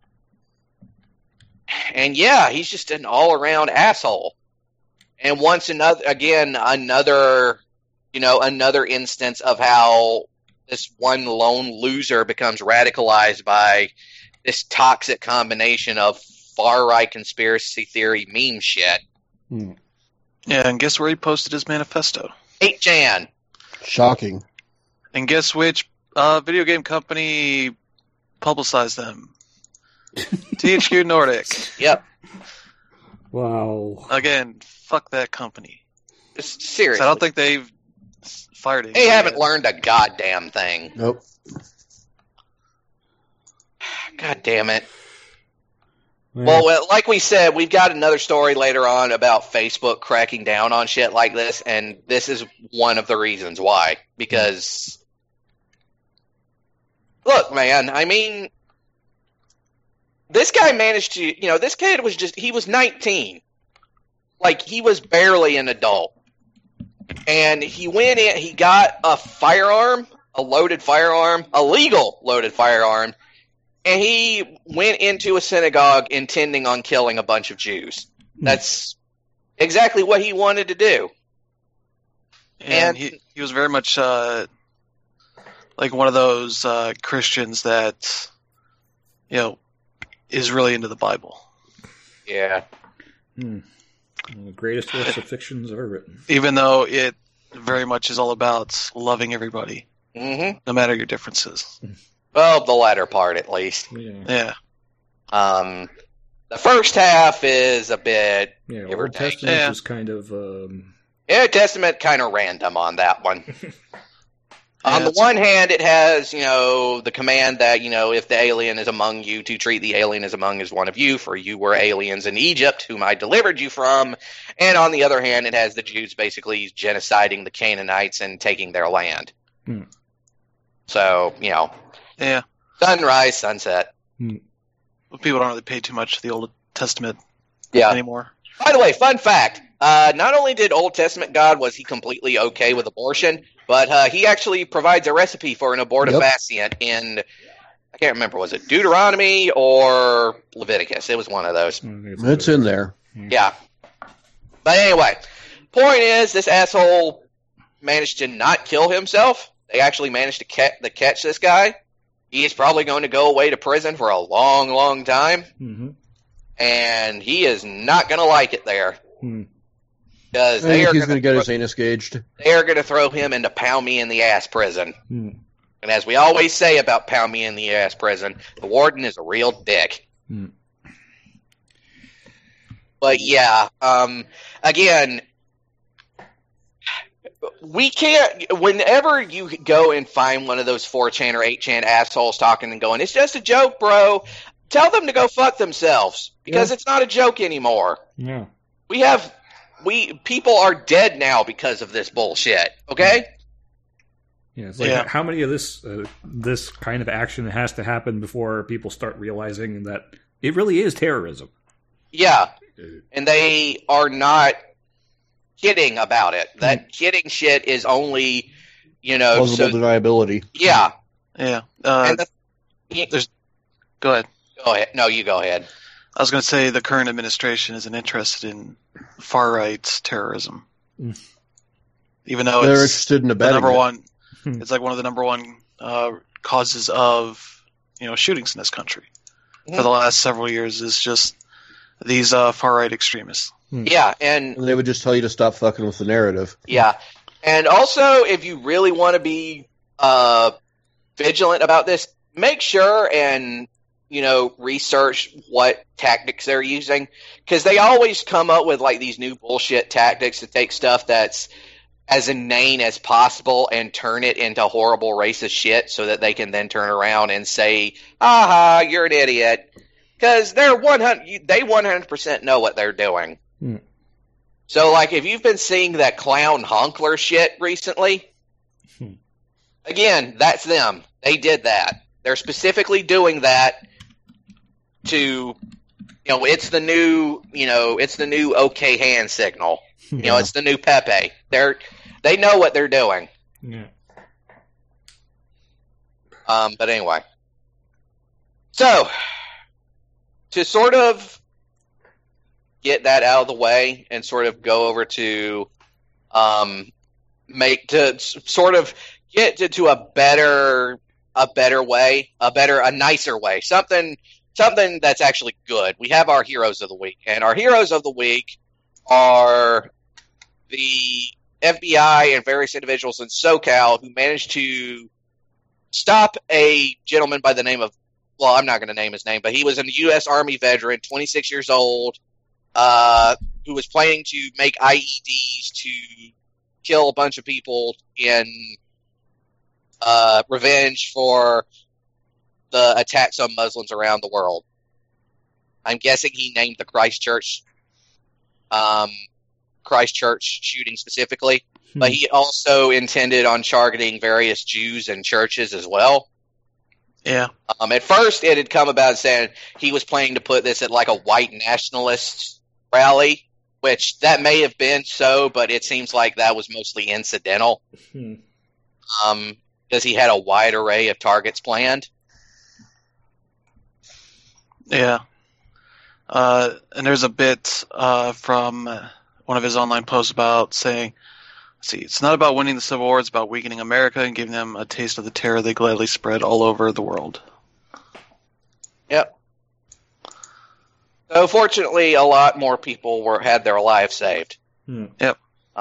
yeah, he's just an all-around asshole. And once another instance of how this one lone loser becomes radicalized by this toxic combination of far-right conspiracy theory meme shit. Yeah, and guess where he posted his manifesto? 8chan. Shocking. And guess which video game company publicized them? THQ Nordic. Yep. Wow. Again, fuck that company. Seriously. I don't think they've fired it. They haven't learned a goddamn thing. Nope. God damn it. Well, like we said, we've got another story later on about Facebook cracking down on shit like this, and this is one of the reasons why. Because, look, man, I mean, this guy managed to, this kid he was 19. Like, he was barely an adult. And he went in, he got a firearm, a legal loaded firearm, and he went into a synagogue intending on killing a bunch of Jews. That's exactly what he wanted to do. Yeah, And he was very much like one of those Christians that, is really into the Bible. yeah. One of the greatest works of fictions ever written. Even though it very much is all about loving everybody, Mm-hmm. no matter your differences. Well, the latter part, at least. Yeah. Yeah. The first half is a bit. Yeah, Give or Old take. Testament Yeah. is kind of New Testament kind of random on that one. On the it's- one hand, it has, the command that, if the alien is among you, to treat the alien as among as one of you, for you were aliens in Egypt, whom I delivered you from. And on the other hand, it has the Jews basically genociding the Canaanites and taking their land. Hmm. So, Yeah. sunrise, sunset. People don't really pay too much to the Old Testament Yeah. anymore. By the way, fun fact, not only did Old Testament God, was he completely okay with abortion, but he actually provides a recipe for an abortifacient in, I can't remember, was it Deuteronomy or Leviticus? It was one of those. It's in there. Yeah. But anyway, point is, this asshole managed to not kill himself. They actually managed to catch this guy. He is probably going to go away to prison for a long, long time. Mm-hmm. And he is not going to like it there. Because I they think are he's going to get to his anus gauged. they are going to throw him into pound me in the ass prison. Hmm. And as we always say about pound me in the ass prison, the warden is a real dick. Hmm. But yeah, again, we can't. Whenever you go and find one of those 4chan or 8chan assholes talking and going, "It's just a joke, bro," tell them to go fuck themselves, because it's not a joke anymore. Yeah. People are dead now because of this bullshit. Okay. Yeah, it's like how many of this kind of action has to happen before people start realizing that it really is terrorism? Yeah, and they are not kidding about it. That kidding shit is only, Plausible deniability. yeah. Yeah. And Go ahead. go ahead. No, you go ahead. I was going to say the current administration isn't interested in far-right terrorism. Even though They're it's interested in the abetting number it. one, it's like one of the number one causes of shootings in this country for the last several years is just these far-right extremists. Yeah, and And they would just tell you to stop fucking with the narrative. yeah, and also if you really want to be vigilant about this, make sure and research what tactics they're using, because they always come up with like these new bullshit tactics to take stuff that's as inane as possible and turn it into horrible racist shit so that they can then turn around and say, aha, you're an idiot. Because they 100% know what they're doing. So, like, if you've been seeing that clown Honkler shit recently, again, that's them. They did that. They're specifically doing that to, it's the new, it's the new okay hand signal. It's the new Pepe. They know what they're doing. Yeah. But anyway. So, to sort of get that out of the way and sort of go over to get to a better way, a nicer way, something that's actually good. We have our heroes of the week, and our heroes of the week are the FBI and various individuals in SoCal who managed to stop a gentleman by the name of, well, I'm not going to name his name, but he was a U.S. Army veteran, 26 years old, who was planning to make IEDs to kill a bunch of people in revenge for the attacks on Muslims around the world. I'm guessing he named the Christchurch shooting specifically, but he also intended on targeting various Jews and churches as well. Yeah. At first, it had come about saying he was planning to put this at like a white nationalist rally, which that may have been so, but it seems like that was mostly incidental. Because he had a wide array of targets planned. Yeah. And there's a bit from one of his online posts about saying see, it's not about winning the Civil War, it's about weakening America and giving them a taste of the terror they gladly spread all over the world. Yep. So fortunately, a lot more people had their lives saved. Yep.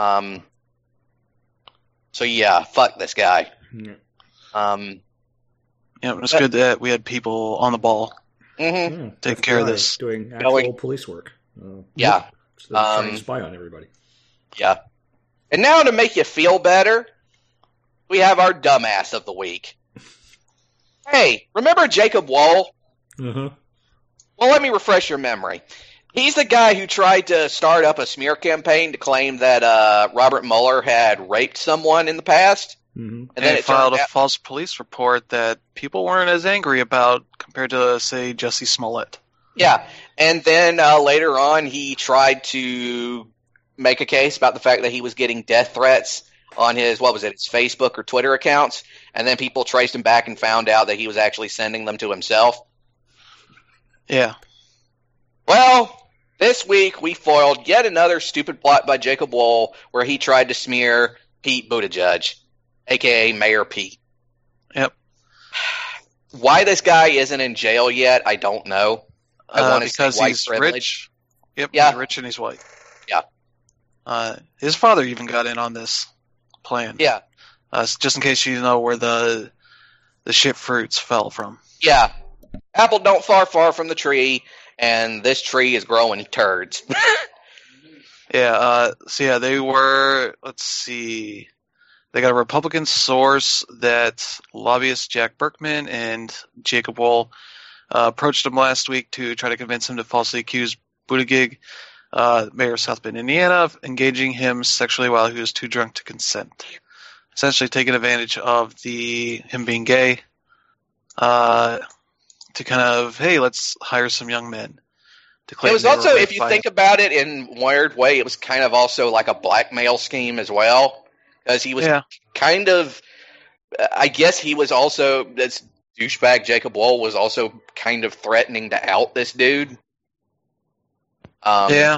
So yeah, fuck this guy. Yeah. Yeah, it was good that we had people on the ball Mm-hmm. taking care of this. Doing actual police work. Yeah. So they're trying to spy on everybody. Yeah. And now to make you feel better, we have our dumbass of the week. Hey, remember Jacob Wohl? Uh-huh. Well, let me refresh your memory. He's the guy who tried to start up a smear campaign to claim that Robert Mueller had raped someone in the past. Mm-hmm. And then it filed a false police report that people weren't as angry about compared to, say, Jussie Smollett. Yeah, and then later on he tried to make a case about the fact that he was getting death threats on his, his Facebook or Twitter accounts, and then people traced him back and found out that he was actually sending them to himself. Yeah. Well, this week we foiled yet another stupid plot by Jacob Wohl where he tried to smear Pete Buttigieg, a.k.a. Mayor Pete. Yep. Why this guy isn't in jail yet, I don't know. I want to say because white he's privilege. rich. Yep, Yeah. he's rich and he's white. Yeah. His father even got in on this plan. Yeah. Just in case you know where the shit fruits fell from. Yeah. Apple don't far from the tree, and this tree is growing turds. Yeah, so yeah, they were, let's see, they got a Republican source that lobbyist Jack Berkman and Jacob Wohl approached him last week to try to convince him to falsely accuse Buttigieg, mayor of South Bend, Indiana, of engaging him sexually while he was too drunk to consent. Essentially taking advantage of him being gay to kind of, hey, let's hire some young men. It was also, if you think about it in a weird way, it was kind of also like a blackmail scheme as well. Because he was kind of, I guess he was also, this douchebag Jacob Wohl was also kind of threatening to out this dude. And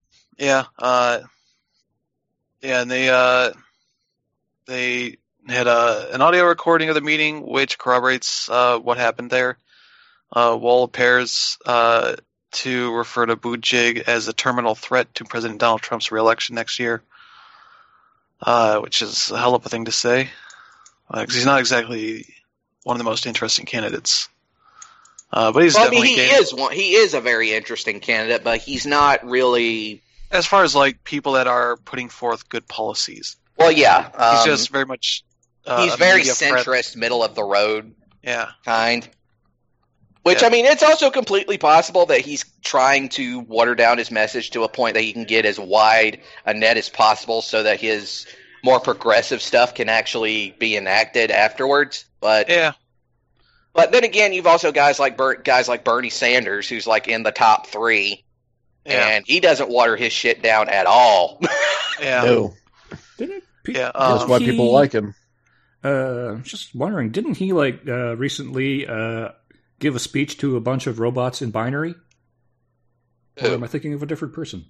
they had an audio recording of the meeting which corroborates what happened there. Wohl appears to refer to Buttigieg as a terminal threat to President Donald Trump's reelection next year, which is a hell of a thing to say, because he's not exactly one of the most interesting candidates. But he's definitely he is a very interesting candidate, but he's not really, as far as like people that are putting forth good policies. Well, yeah, he's just very much. He's very centrist, middle of the road, kind. Which, I mean, it's also completely possible that he's trying to water down his message to a point that he can get as wide a net as possible so that his more progressive stuff can actually be enacted afterwards. But then again, you've also guys like Bernie Sanders, who's like in the top 3, and he doesn't water his shit down at all. No. That's why people like him. Just wondering, didn't he recently give a speech to a bunch of robots in binary? Or am I thinking of a different person?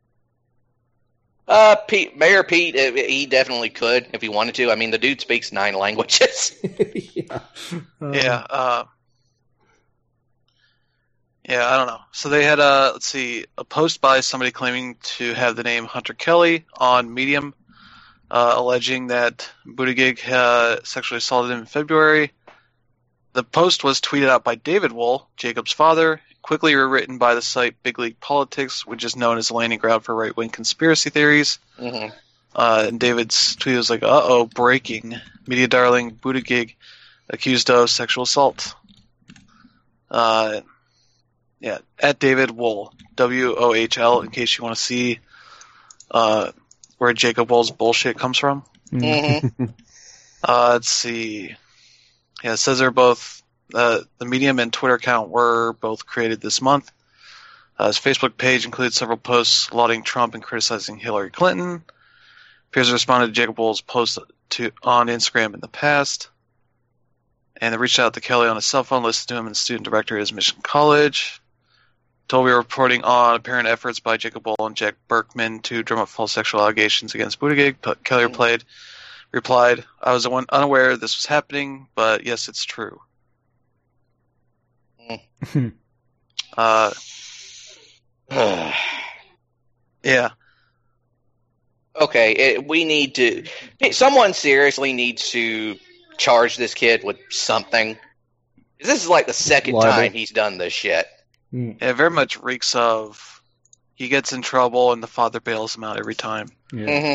Mayor Pete, he definitely could if he wanted to. I mean, the dude speaks 9 languages. I don't know. So they had a post by somebody claiming to have the name Hunter Kelly on Medium, alleging that Buttigieg sexually assaulted him in February. The post was tweeted out by David Wohl, Jacob's father, quickly rewritten by the site Big League Politics, which is known as a landing ground for right-wing conspiracy theories. Mm-hmm. And David's tweet was like, uh-oh, breaking. Media darling Buttigieg accused of sexual assault. At David Wohl, W-O-H-L, in case you want to see where Jacob Wohl's bullshit comes from. Mm-hmm. Let's see. Yeah, it says they're both, the Medium and Twitter account were both created this month. His Facebook page includes several posts lauding Trump and criticizing Hillary Clinton. Appears to responded to Jacob Wohl's post on Instagram in the past. And they reached out to Kelly on his cell phone, listened to him, and student director at his Mission College. told we were reporting on apparent efforts by Jacob Bull and Jack Berkman to drum up false sexual allegations against Buttigieg. Kelly replied, I was unaware this was happening, but yes, it's true. Yeah. Okay, someone seriously needs to charge this kid with something. This is like the second time he's done this shit. It very much reeks of he gets in trouble and the father bails him out every time. Yeah.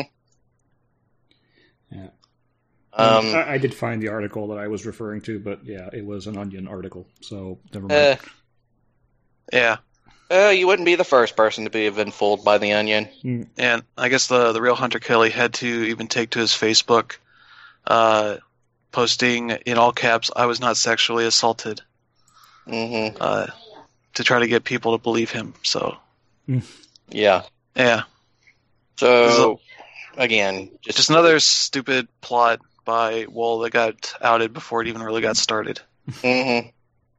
Yeah. I did find the article that I was referring to, but yeah, it was an Onion article, so never mind. Yeah. You wouldn't be the first person to be been fooled by the Onion. And I guess the real Hunter Kelly had to even take to his Facebook, posting in all caps, I was not sexually assaulted, to try to get people to believe him. So, yeah. So, again, just another stupid plot by Wool that got outed before it even really got started. And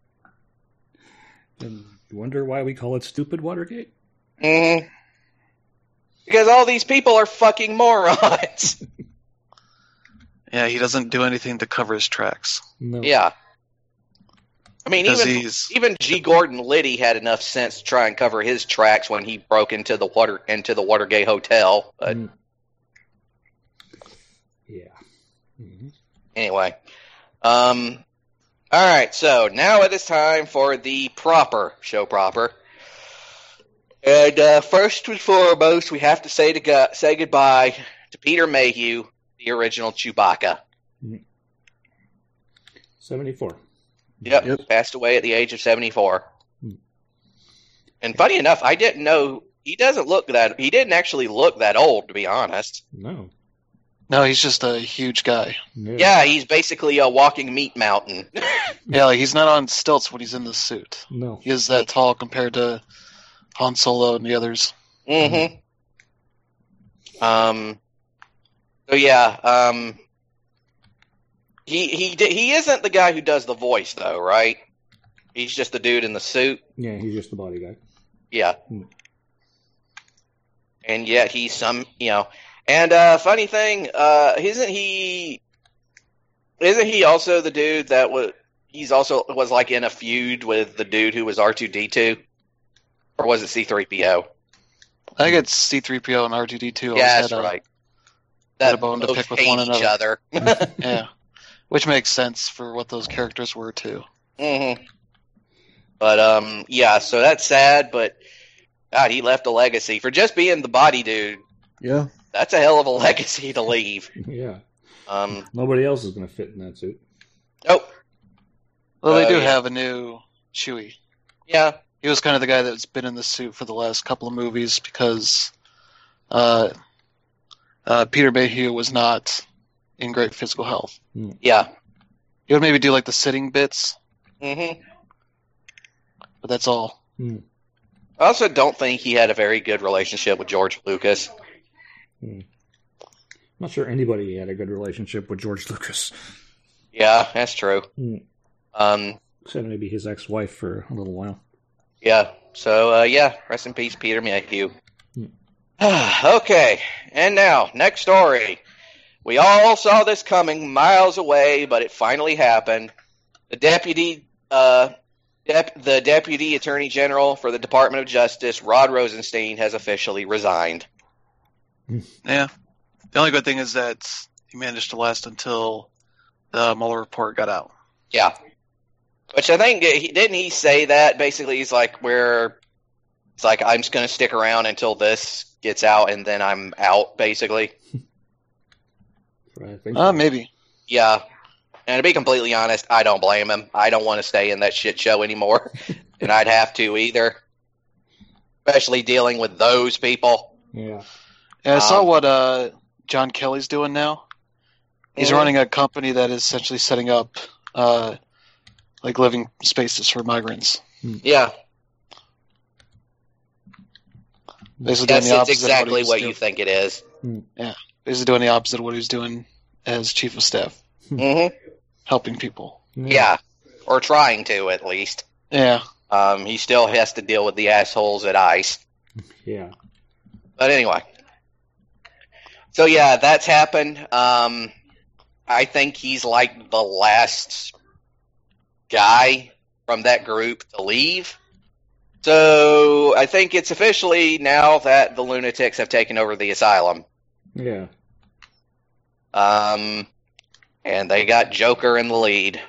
you wonder why we call it Stupid Watergate? Because all these people are fucking morons. Yeah, he doesn't do anything to cover his tracks. No. Yeah. I mean, even G. Gordon Liddy had enough sense to try and cover his tracks when he broke into the Watergate Hotel. But yeah. Anyway, all right. So now it is time for the show proper. And first and foremost, we have to say goodbye to Peter Mayhew, the original Chewbacca. 74. Yep, passed away at the age of 74. And funny enough, I didn't know he didn't actually look that old, to be honest. No, he's just a huge guy. Yeah, he's basically a walking meat mountain. Yeah, like he's not on stilts when he's in the suit. No. He is that tall compared to Han Solo and the others. So yeah, he isn't the guy who does the voice though, right? He's just the dude in the suit. Yeah, he's just the body guy. Yeah. And yet he's some, And funny thing, isn't he also the dude that was like in a feud with the dude who was R2D2, or was it C3PO? I think it's C3PO and R2D2. Yeah, that's right. That a bone to pick with one another. Each other. Yeah, which makes sense for what those characters were too. But yeah, so that's sad. But God, he left a legacy for just being the body dude. Yeah, that's a hell of a legacy to leave. Yeah. Nobody else is going to fit in that suit. Nope. Well, they do have a new Chewie. Yeah. He was kind of the guy that's been in the suit for the last couple of movies because Peter Mayhew was not in great physical health. Yeah. He would maybe do like the sitting bits. But that's all. I also don't think he had a very good relationship with George Lucas. I'm not sure anybody had a good relationship with George Lucas. Yeah, that's true. Except maybe his ex-wife for a little while. Yeah. So, yeah, rest in peace, Peter Mayhew. Okay, and now, next story. We all saw this coming miles away, but it finally happened. The Deputy Attorney General for the Department of Justice, Rod Rosenstein, has officially resigned. Yeah. The only good thing is that he managed to last until the Mueller report got out. Yeah. Which I think, didn't he say that? Basically, he's like, I'm just going to stick around until this gets out, and then I'm out, basically. I think maybe. Yeah. And to be completely honest, I don't blame him. I don't want to stay in that shit show anymore. And I'd have to either. Especially dealing with those people. Yeah. Yeah, I saw what John Kelly's doing now. He's running a company that is essentially setting up like living spaces for migrants. Yeah. Basically Yes, it's exactly what you think it is. Yeah. Basically doing the opposite of what he was doing as chief of staff. Helping people. Yeah. Or trying to, at least. Yeah. He still has to deal with the assholes at ICE. Yeah. But anyway. So yeah, that's happened. I think he's like the last guy from that group to leave. So I think it's officially now that the lunatics have taken over the asylum. Yeah. And they got Joker in the lead.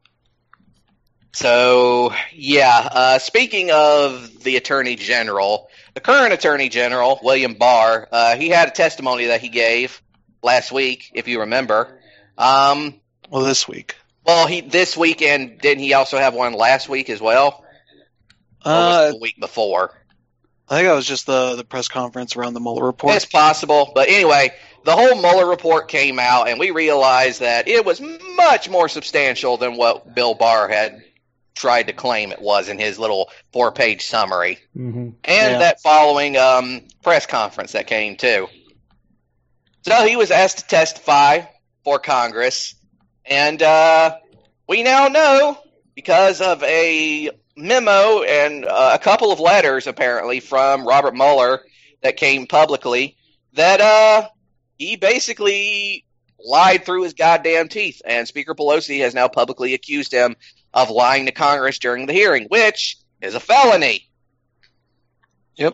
So, yeah, speaking of the Attorney General, the current Attorney General, William Barr, he had a testimony that he gave last week, if you remember. Well, this week. Well, this week, and didn't he also have one last week as well? Or was it the week before? I think that was just the press conference around the Mueller report. It's possible, but anyway, the whole Mueller report came out, and we realized that it was much more substantial than what Bill Barr had tried to claim it was in his little 4-page summary. Mm-hmm. And that following press conference that came, too. So he was asked to testify for Congress, and we now know, because of a memo and a couple of letters, apparently, from Robert Mueller that came publicly, that he basically lied through his goddamn teeth, and Speaker Pelosi has now publicly accused him of lying to Congress during the hearing, which is a felony. Yep.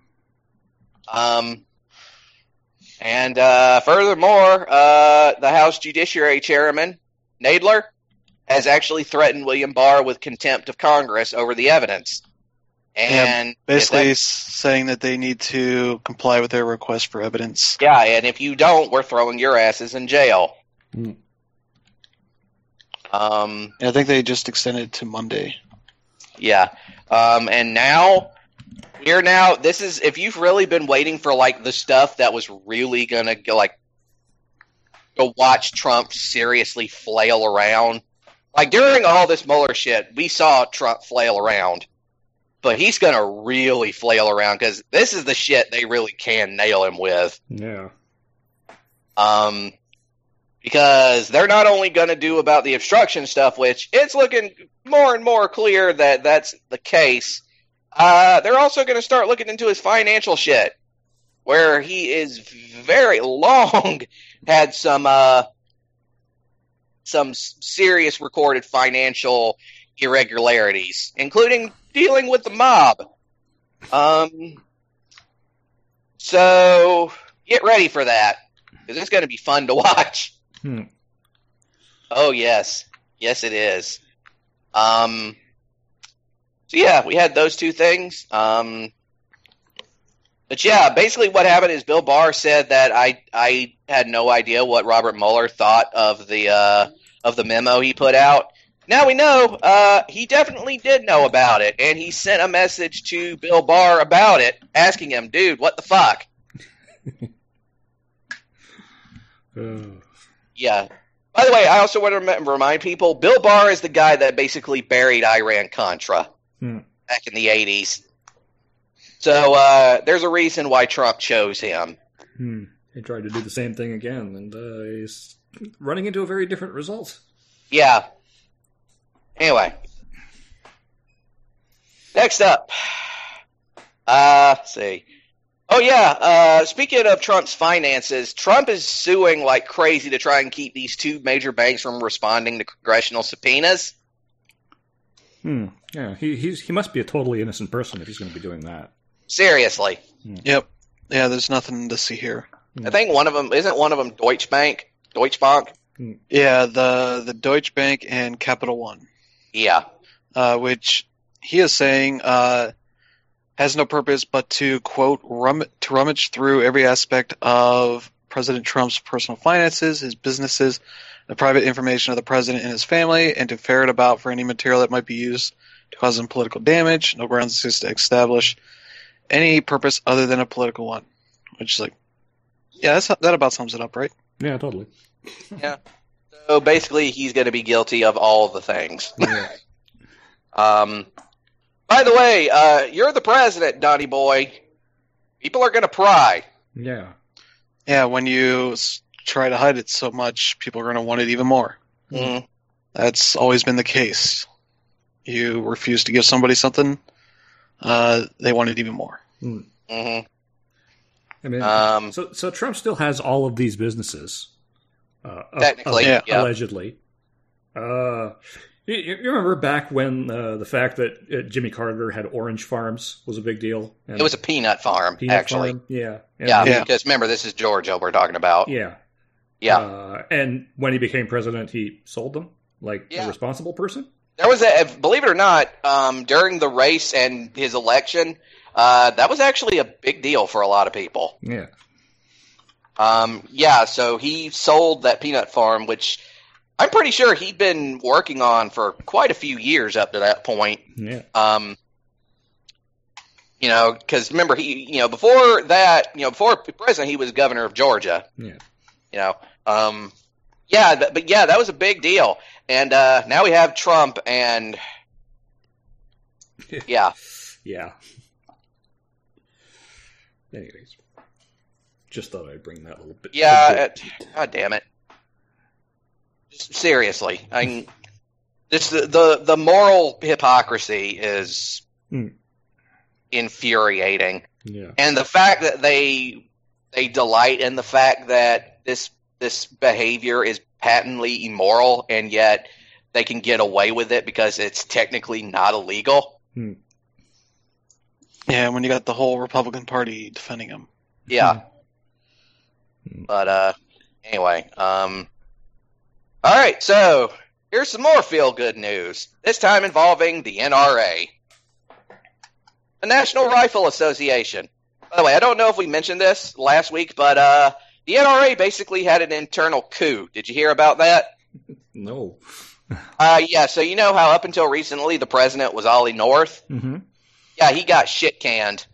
And furthermore, the House Judiciary Chairman, Nadler, has actually threatened William Barr with contempt of Congress over the evidence. And basically saying that they need to comply with their request for evidence. Yeah, and if you don't, we're throwing your asses in jail. Mm. I think they just extended it to Monday. Yeah. And now, this is, if you've really been waiting for, like, the stuff that was really going to go watch Trump seriously flail around. Like, during all this Mueller shit, we saw Trump flail around. But he's going to really flail around, because this is the shit they really can nail him with. Yeah. Because they're not only going to do about the obstruction stuff, which it's looking more and more clear that that's the case. They're also going to start looking into his financial shit, where he is very long had some serious recorded financial irregularities, including dealing with the mob. So get ready for that, because it's going to be fun to watch. Oh, yes. Yes, it is. So, yeah, we had those two things. But, yeah, basically what happened is Bill Barr said that I had no idea what Robert Mueller thought of the memo he put out. Now we know he definitely did know about it, and he sent a message to Bill Barr about it, asking him, dude, what the fuck? Yeah. By the way, I also want to remind people, Bill Barr is the guy that basically buried Iran-Contra back in the 80s. So there's a reason why Trump chose him. He tried to do the same thing again, and he's running into a very different result. Yeah. Anyway. Next up. Let's see. Oh, yeah. Speaking of Trump's finances, Trump is suing like crazy to try and keep these two major banks from responding to congressional subpoenas. Yeah, he must be a totally innocent person if he's going to be doing that. Seriously. Yep. Yeah, there's nothing to see here. I think isn't one of them Deutsche Bank? Deutsche Bank? Yeah, the Deutsche Bank and Capital One. Yeah. Which he is saying has no purpose but to, quote, rummage through every aspect of President Trump's personal finances, his businesses, the private information of the president and his family, and to ferret about for any material that might be used to cause him political damage. No grounds exist to establish any purpose other than a political one. Which is like, yeah, that about sums it up, right? Yeah, totally. Yeah. So basically, he's going to be guilty of all the things. Yeah. By the way, you're the president, Donnie boy. People are going to pry. Yeah. Yeah, when you try to hide it so much, people are going to want it even more. Mm-hmm. That's always been the case. you refuse to give somebody something, they want it even more. Mm-hmm. I mean, so Trump still has all of these businesses. Technically, yeah. Allegedly. You remember back when the fact that Jimmy Carter had orange farms was a big deal? And It was a peanut farm, actually. Farm? Yeah. Yeah, because remember, this is Georgia we're talking about. Yeah. Yeah. And when he became president, he sold them like a responsible person? There was believe it or not, during the race and his election, that was actually a big deal for a lot of people. Yeah. So he sold that peanut farm, which I'm pretty sure he'd been working on for quite a few years up to that point. Yeah. Because remember, before that, before president, he was governor of Georgia. Yeah. That was a big deal. And now we have Trump, and yeah. Yeah. Anyways, just thought I'd bring that little bit. Yeah, God damn it. Seriously, the moral hypocrisy is infuriating. Yeah. And the fact that they delight in the fact that this behavior is patently immoral, and yet they can get away with it because it's technically not illegal. Yeah, when you got the whole Republican Party defending him. Yeah. But anyway, all right, so here's some more feel-good news, this time involving the NRA. The National Rifle Association. By the way, I don't know if we mentioned this last week, but the NRA basically had an internal coup. Did you hear about that? No. So you know how up until recently the president was Ollie North? Mm-hmm. Yeah, he got shit canned.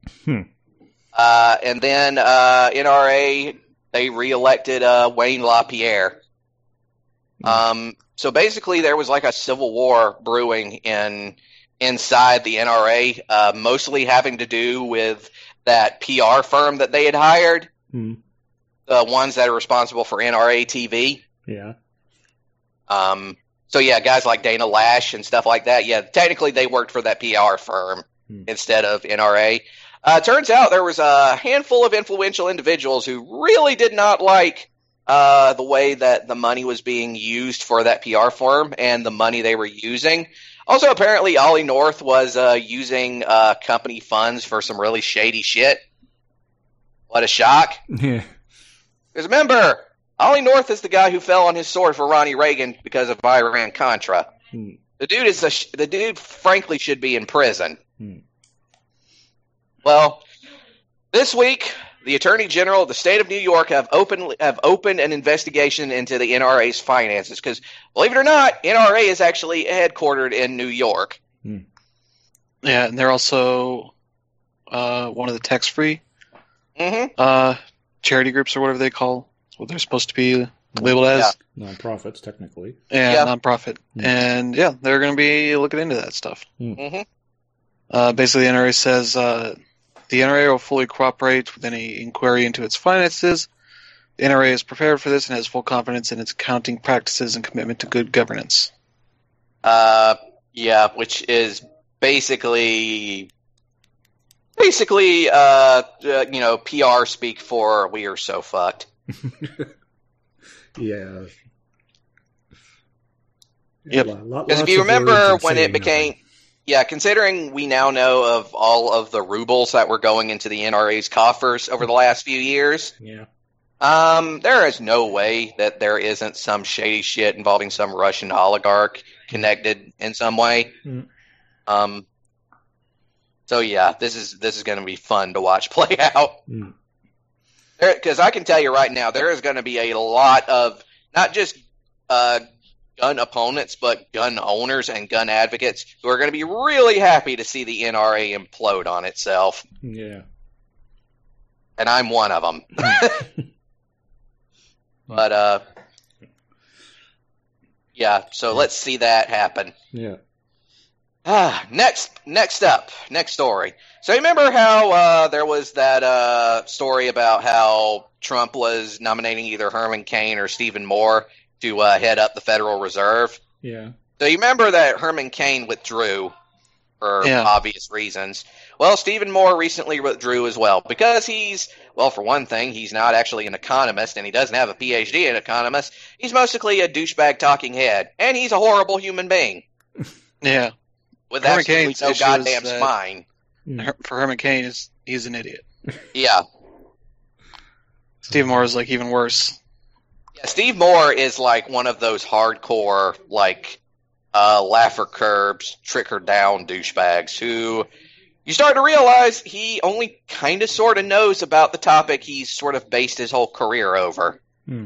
And then NRA, they reelected Wayne LaPierre. So basically there was like a civil war brewing inside the NRA, mostly having to do with that PR firm that they had hired, the ones that are responsible for NRA TV. Yeah. So yeah, guys like Dana Lash and stuff like that. Yeah, technically they worked for that PR firm instead of NRA. Turns out there was a handful of influential individuals who really did not like the way that the money was being used for that PR firm and the money they were using. Also, apparently, Ollie North was using company funds for some really shady shit. What a shock. Yeah. Because remember, Ollie North is the guy who fell on his sword for Ronnie Reagan because of Iran-Contra. The dude frankly should be in prison. Well, this week, the Attorney General of the state of New York have opened an investigation into the NRA's finances. Because, believe it or not, NRA is actually headquartered in New York. Yeah, and they're also one of the tax-free charity groups or whatever they call what they're supposed to be labeled as. Non-profits, technically. Yeah, non-profit. And yeah, they're going to be looking into that stuff. Basically, the NRA says the NRA will fully cooperate with any inquiry into its finances. The NRA is prepared for this and has full confidence in its accounting practices and commitment to good governance. Which is basically PR speak for we are so fucked. Yeah. Yep. Because if you remember when it became, considering we now know of all of the rubles that were going into the NRA's coffers over the last few years, there is no way that there isn't some shady shit involving some Russian oligarch connected in some way. So yeah, this is going to be fun to watch play out. Because I can tell you right now, there is going to be a lot of not just gun opponents, but gun owners and gun advocates who are going to be really happy to see the NRA implode on itself. Yeah. And I'm one of them. But, so let's see that happen. Yeah. Next story. So you remember how there was that story about how Trump was nominating either Herman Cain or Stephen Moore to head up the Federal Reserve? Yeah. So you remember that Herman Cain withdrew for obvious reasons. Well, Stephen Moore recently withdrew as well because for one thing, he's not actually an economist and he doesn't have a PhD in economics. He's mostly a douchebag talking head, and he's a horrible human being. Yeah. With absolutely no goddamn spine. For Herman Cain, he's an idiot. Yeah. Steve Moore is like even worse. Yeah, Steve Moore is like one of those hardcore, like, laugher curbs, tricker down douchebags who you start to realize he only kind of sort of knows about the topic he's sort of based his whole career over.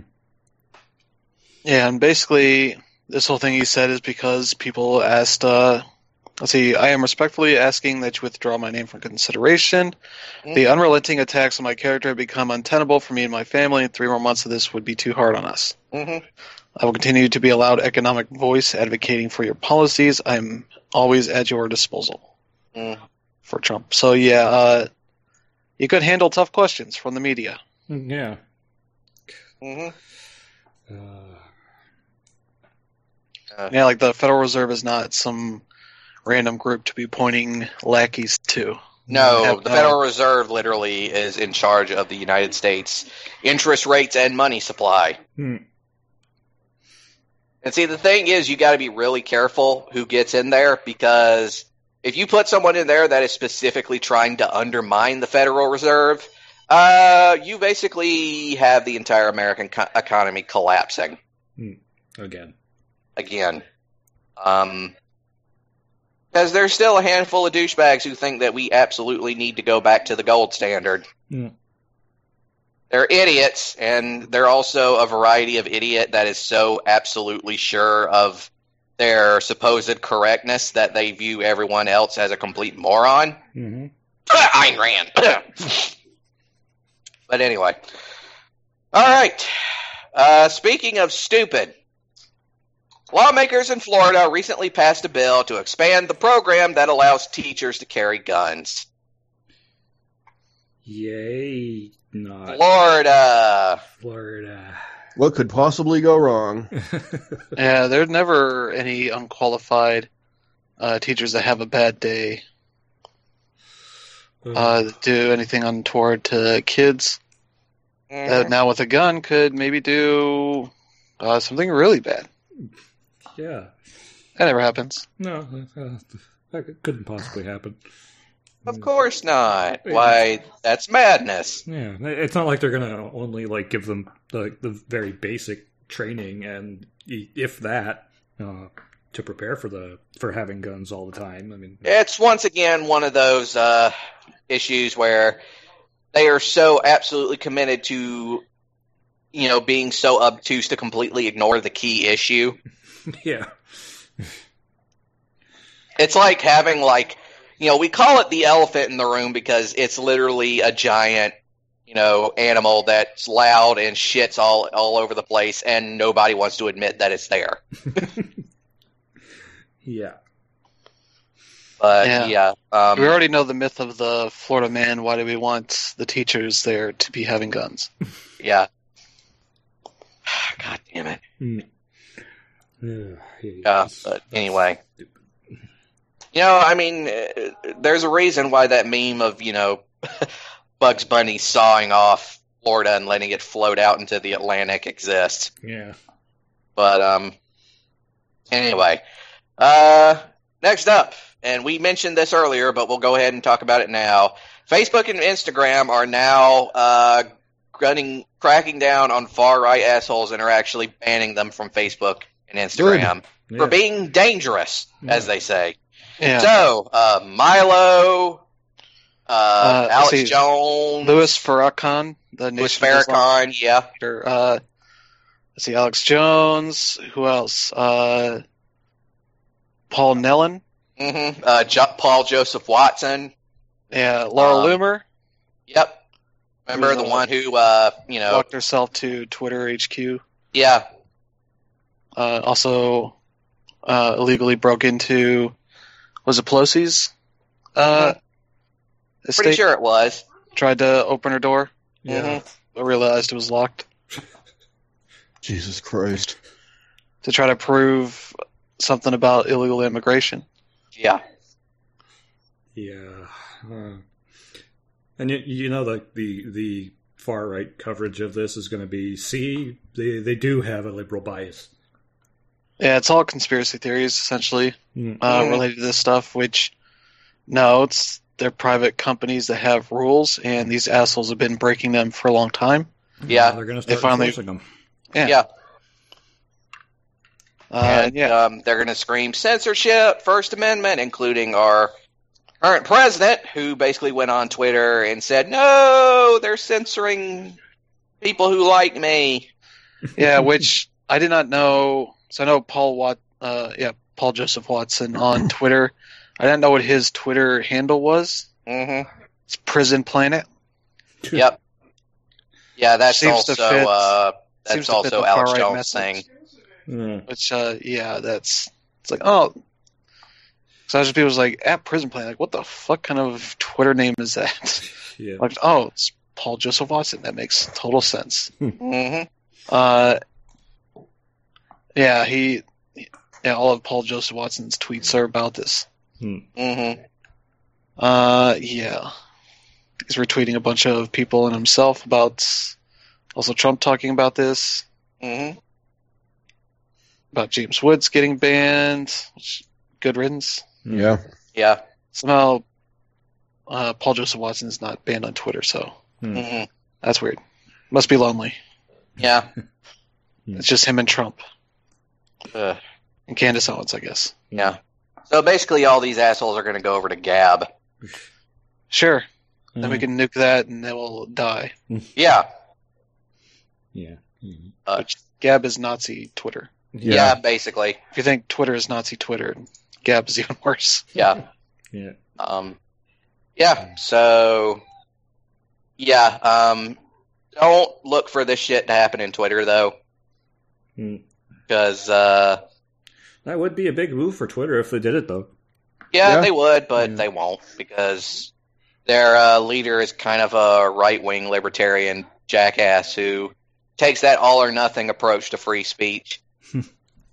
Yeah, and basically this whole thing he said is because people asked, let's see, I am respectfully asking that you withdraw my name from consideration. The unrelenting attacks on my character have become untenable for me and my family, and 3 more months of this would be too hard on us. I will continue to be a loud economic voice advocating for your policies. I'm always at your disposal for Trump. So, yeah, you could handle tough questions from the media. Yeah. Yeah, like the Federal Reserve is not some random group to be pointing lackeys to. No, the Federal Reserve literally is in charge of the United States interest rates and money supply. And see, the thing is, you got to be really careful who gets in there, because if you put someone in there that is specifically trying to undermine the Federal Reserve, you basically have the entire American economy collapsing. Again. Because there's still a handful of douchebags who think that we absolutely need to go back to the gold standard. They're idiots, and they're also a variety of idiot that is so absolutely sure of their supposed correctness that they view everyone else as a complete moron. Ayn Rand. But anyway. All right. Speaking of stupid, lawmakers in Florida recently passed a bill to expand the program that allows teachers to carry guns. Yay, not Florida. What could possibly go wrong? Yeah, there's never any unqualified teachers that have a bad day do anything untoward to kids. Now with a gun could maybe do something really bad. Yeah. That never happens. No, that couldn't possibly happen. Of course not. Why, that's madness. Yeah, it's not like they're going to only give them the very basic training and if that to prepare for having guns all the time. I mean, it's once again one of those issues where they are so absolutely committed to being so obtuse to completely ignore the key issue. Yeah. It's like having we call it the elephant in the room because it's literally a giant, animal that's loud and shits all over the place, and nobody wants to admit that it's there. Yeah. But, yeah. We already know the myth of the Florida man. Why do we want the teachers there to be having guns? Yeah. God damn it. But anyway. There's a reason why that meme of, Bugs Bunny sawing off Florida and letting it float out into the Atlantic exists. Yeah. But, anyway. Next up, and we mentioned this earlier, but we'll go ahead and talk about it now. Facebook and Instagram are now cracking down on far-right assholes and are actually banning them from Facebook and Instagram for being dangerous, as they say. Yeah. So, Milo, Alex Jones, Louis Farrakhan, Louis Farrakhan, yeah. Let's see, Alex Jones. Who else? Paul Nellen. Paul Joseph Watson. Yeah, Laura Loomer. Yep. Remember the one who, walked herself to Twitter HQ. Yeah. Also, illegally broke into, was it Pelosi's? Pretty sure it was. Tried to open her door. Yeah. But realized it was locked. Jesus Christ. To try to prove something about illegal immigration. Yeah. Yeah. And you know, like the far right coverage of this is going to be, see, they do have a liberal bias. Yeah, it's all conspiracy theories essentially related to this stuff. Which no, they're private companies that have rules, and these assholes have been breaking them for a long time. Yeah. They're going to start enforcing them. Yeah. And they're going to scream censorship, First Amendment, including our current president, who basically went on Twitter and said, "No, they're censoring people who like me." Yeah, which I did not know. So I know Paul Joseph Watson on Twitter. I didn't know what his Twitter handle was. Mm-hmm. It's Prison Planet. Yep. Yeah, that's Seems to also fit that's also the Alex far-right Jones' message. thing. Which it's like, oh. So I just people's like, at Prison Planet, like, what the fuck kind of Twitter name is that? Yeah. Like, oh, it's Paul Joseph Watson. That makes total sense. Mm-hmm. All of Paul Joseph Watson's tweets are about this. Mm-hmm. He's retweeting a bunch of people and himself about also Trump talking about this. Mm-hmm. About James Woods getting banned. Which, good riddance. Yeah. Yeah. Somehow, Paul Joseph Watson is not banned on Twitter, so Mm-hmm. that's weird. Must be lonely. Yeah. It's just him and Trump. Ugh. And Candace Owens, I guess. Yeah. So basically, all these assholes are going to go over to Gab. Sure. Then we can nuke that and they will die. Yeah. Yeah. Which Gab is Nazi Twitter. Yeah. Basically. If you think Twitter is Nazi Twitter, Gab is even worse. Yeah. Yeah. Yeah. So. Yeah. Don't look for this shit to happen in Twitter though, because that would be a big move for Twitter if they did it, though. yeah, they would, but they won't because their leader is kind of a right-wing libertarian jackass who takes that all-or-nothing approach to free speech. And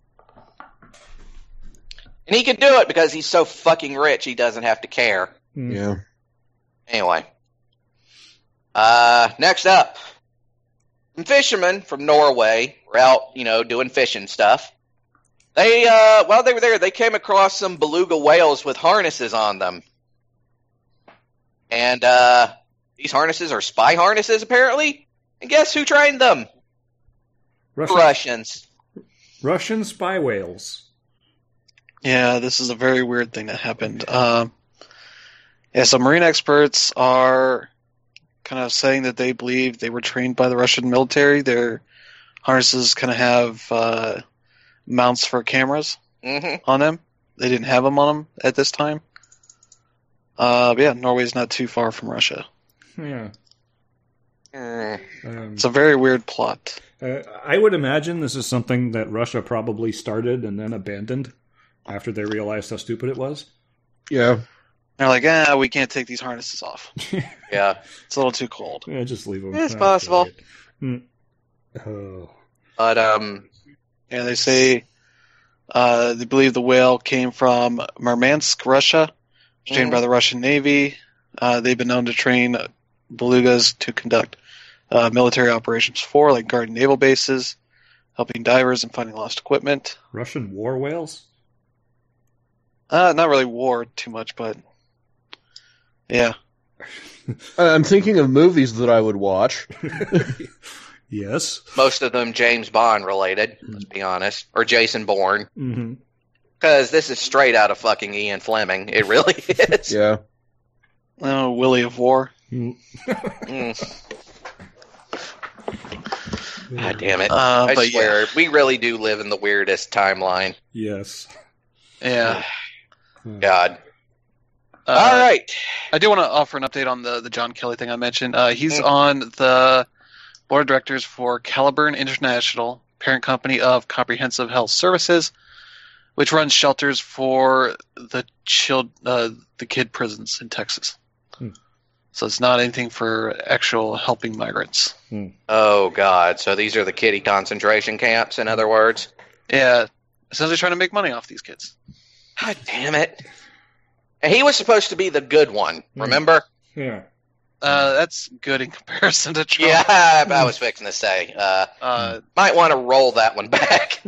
he can do it because he's so fucking rich he doesn't have to care. Yeah. Anyway. Next up. Some fishermen from Norway were out, doing fishing stuff. They, while they were there, they came across some beluga whales with harnesses on them. And, these harnesses are spy harnesses, apparently. And guess who trained them? Russians. Russian spy whales. Yeah, this is a very weird thing that happened. So marine experts are kind of saying that they believe they were trained by the Russian military. Their harnesses kind of have mounts for cameras on them. They didn't have them on them at this time. Norway's not too far from Russia. Yeah. It's a very weird plot. I would imagine this is something that Russia probably started and then abandoned after they realized how stupid it was. Yeah. They're like, we can't take these harnesses off. Yeah. It's a little too cold. Yeah, just leave them. It's possible. Oh. But, they say they believe the whale came from Murmansk, Russia, trained by the Russian Navy. They've been known to train belugas to conduct military operations for, like guarding naval bases, helping divers, and finding lost equipment. Russian war whales? Not really war too much, but yeah. I'm thinking of movies that I would watch. Yes. most of them James Bond related, let's be honest. Or Jason Bourne. Mm-hmm. Because this is straight out of fucking Ian Fleming. It really is. Yeah. Oh, Willie of War. God damn it. But I swear, we really do live in the weirdest timeline. Yes. Yeah. God. All right. I do want to offer an update on the John Kelly thing I mentioned. He's on the board of directors for Caliburn International, parent company of Comprehensive Health Services, which runs shelters for the kid prisons in Texas. So it's not anything for actual helping migrants. Oh, God. So these are the kiddie concentration camps, in other words? Yeah. essentially trying to make money off these kids. God damn it! And he was supposed to be the good one. Remember? Yeah. That's good in comparison to Trump. Yeah, I was fixing to say. Might want to roll that one back.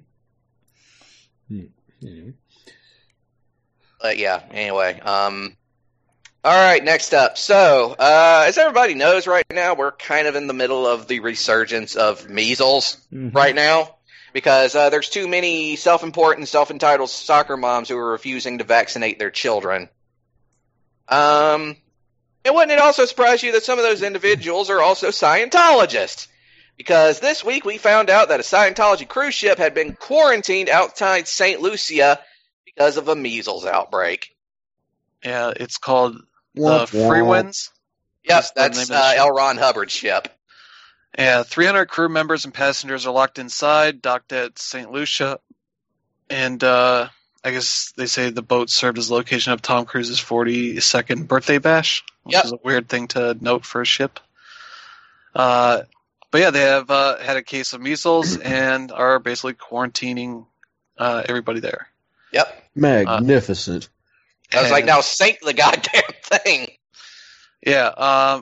But yeah, anyway. All right, next up. So, as everybody knows right now, we're kind of in the middle of the resurgence of measles right now. Because there's too many self-important, self-entitled soccer moms who are refusing to vaccinate their children. And wouldn't it also surprise you that some of those individuals are also Scientologists? Because this week we found out that a Scientology cruise ship had been quarantined outside St. Lucia because of a measles outbreak. Yeah, it's called the Free Winds. Yep, that's L. Ron Hubbard's ship. Yeah, 300 crew members and passengers are locked inside, docked at St. Lucia, and I guess they say the boat served as the location of Tom Cruise's 42nd birthday bash, which is a weird thing to note for a ship. But yeah, they have had a case of measles and are basically quarantining everybody there. Yep. Magnificent. I was like, now sink the goddamn thing. Yeah,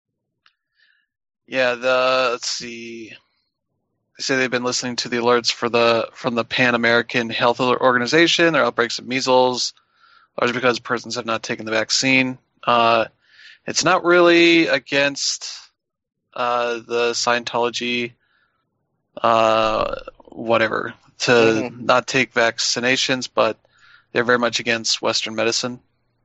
let's see. They say they've been listening to the alerts from the Pan American Health Organization. There are outbreaks of measles, largely because persons have not taken the vaccine. It's not really against the Scientology, whatever, to not take vaccinations, but they're very much against Western medicine.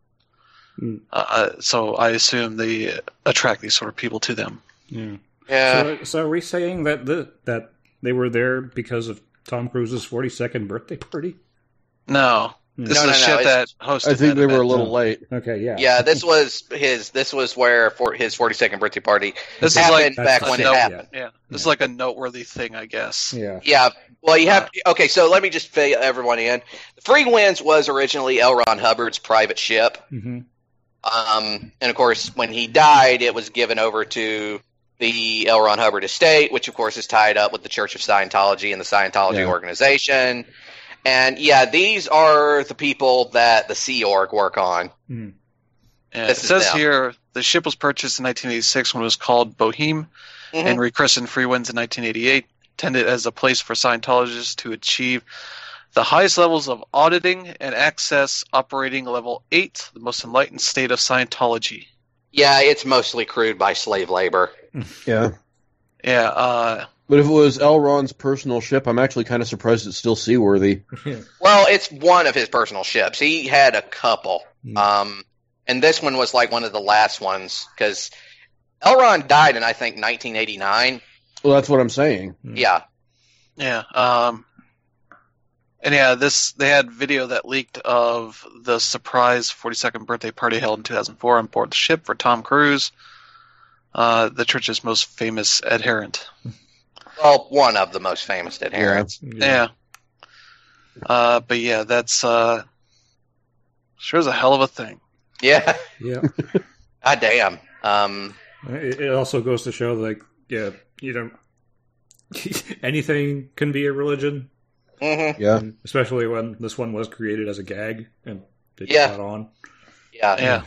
So I assume they attract these sort of people to them. Yeah. So are we saying that that they were there because of Tom Cruise's 42nd birthday party? No. This is a ship that hosted. I think they were a little late. Okay, yeah. Yeah, this was where for his 42nd birthday party happened back when it happened. Yeah. This is like a noteworthy thing, I guess. Yeah. Yeah. Well, you have okay. So let me just fill everyone in. The Free Winds was originally L. Ron Hubbard's private ship. And of course, when he died, it was given over to the L. Ron Hubbard estate, which of course is tied up with the Church of Scientology and the Scientology organization. And yeah, these are the people that the Sea Org work on. It says here the ship was purchased in 1986 when it was called Boheme and rechristened Free Winds in 1988, intended as a place for Scientologists to achieve the highest levels of auditing and access operating level 8, the most enlightened state of Scientology. Yeah, it's mostly crewed by slave labor. Yeah. Yeah. But if it was L. Ron's personal ship, I'm actually kind of surprised it's still seaworthy. Well, it's one of his personal ships. He had a couple. And this one was like one of the last ones, because L. Ron died in, I think, 1989. Well, that's what I'm saying. Yeah. Yeah. And yeah, they had video that leaked of the surprise 42nd birthday party held in 2004 on board the ship for Tom Cruise, the church's most famous adherent. Well, one of the most famous adherents. Yeah. But yeah, that's sure is a hell of a thing. Yeah. Yeah. God damn. It also goes to show, like, yeah, you don't. Anything can be a religion. Yeah. Especially when this one was created as a gag and it caught on. Yeah.